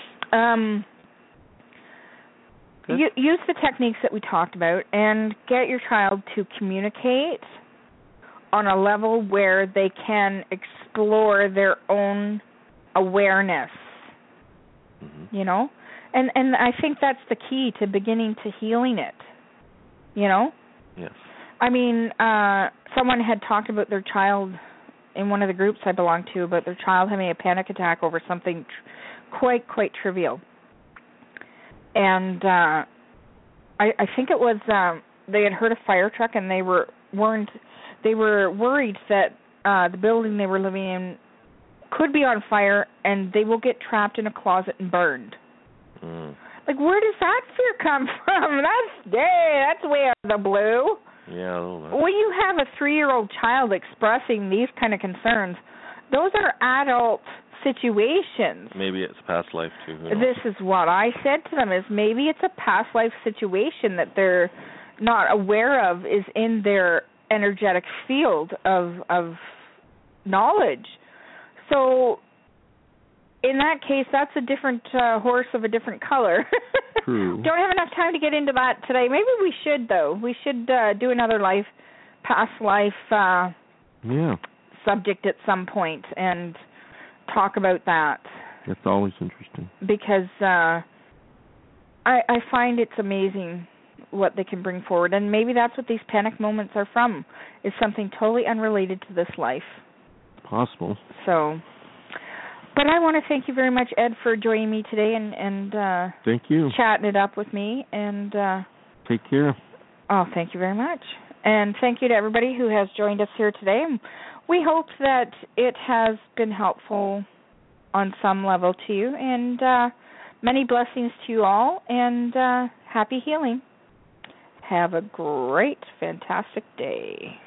Speaker 3: Use the techniques that we talked about and get your child to communicate on a level where they can explore their own awareness. Mm-hmm. You know? And I think that's the key to beginning to healing it. You know?
Speaker 4: Yes.
Speaker 3: I mean, someone had talked about their child in one of the groups I belong to about their child having a panic attack over something quite trivial. And I think it was they had heard a fire truck and they were worried that the building they were living in could be on fire and they will get trapped in a closet and burned. Mm. Like, where does that fear come from? That's way out of the blue.
Speaker 4: Yeah, a little bit.
Speaker 3: When you have a 3-year-old child expressing these kind of concerns, those are adult situations.
Speaker 4: Maybe it's past life, too.
Speaker 3: This is what I said to them, is maybe it's a past life situation that they're not aware of is in their energetic field of knowledge. So in that case, that's a different horse of a different color.
Speaker 4: True.
Speaker 3: Don't have enough time to get into that today. Maybe we should, though. We should do another past life subject at some point and talk about that.
Speaker 4: That's always interesting.
Speaker 3: Because I find it's amazing what they can bring forward. And maybe that's what these panic moments are from, is something totally unrelated to this life.
Speaker 4: Possible.
Speaker 3: So... But I want to thank you very much, Ed, for joining me today and
Speaker 4: thank you.
Speaker 3: Chatting it up with me. And
Speaker 4: take care.
Speaker 3: Oh, thank you very much. And thank you to everybody who has joined us here today. We hope that it has been helpful on some level to you. And many blessings to you all. And happy healing. Have a great, fantastic day.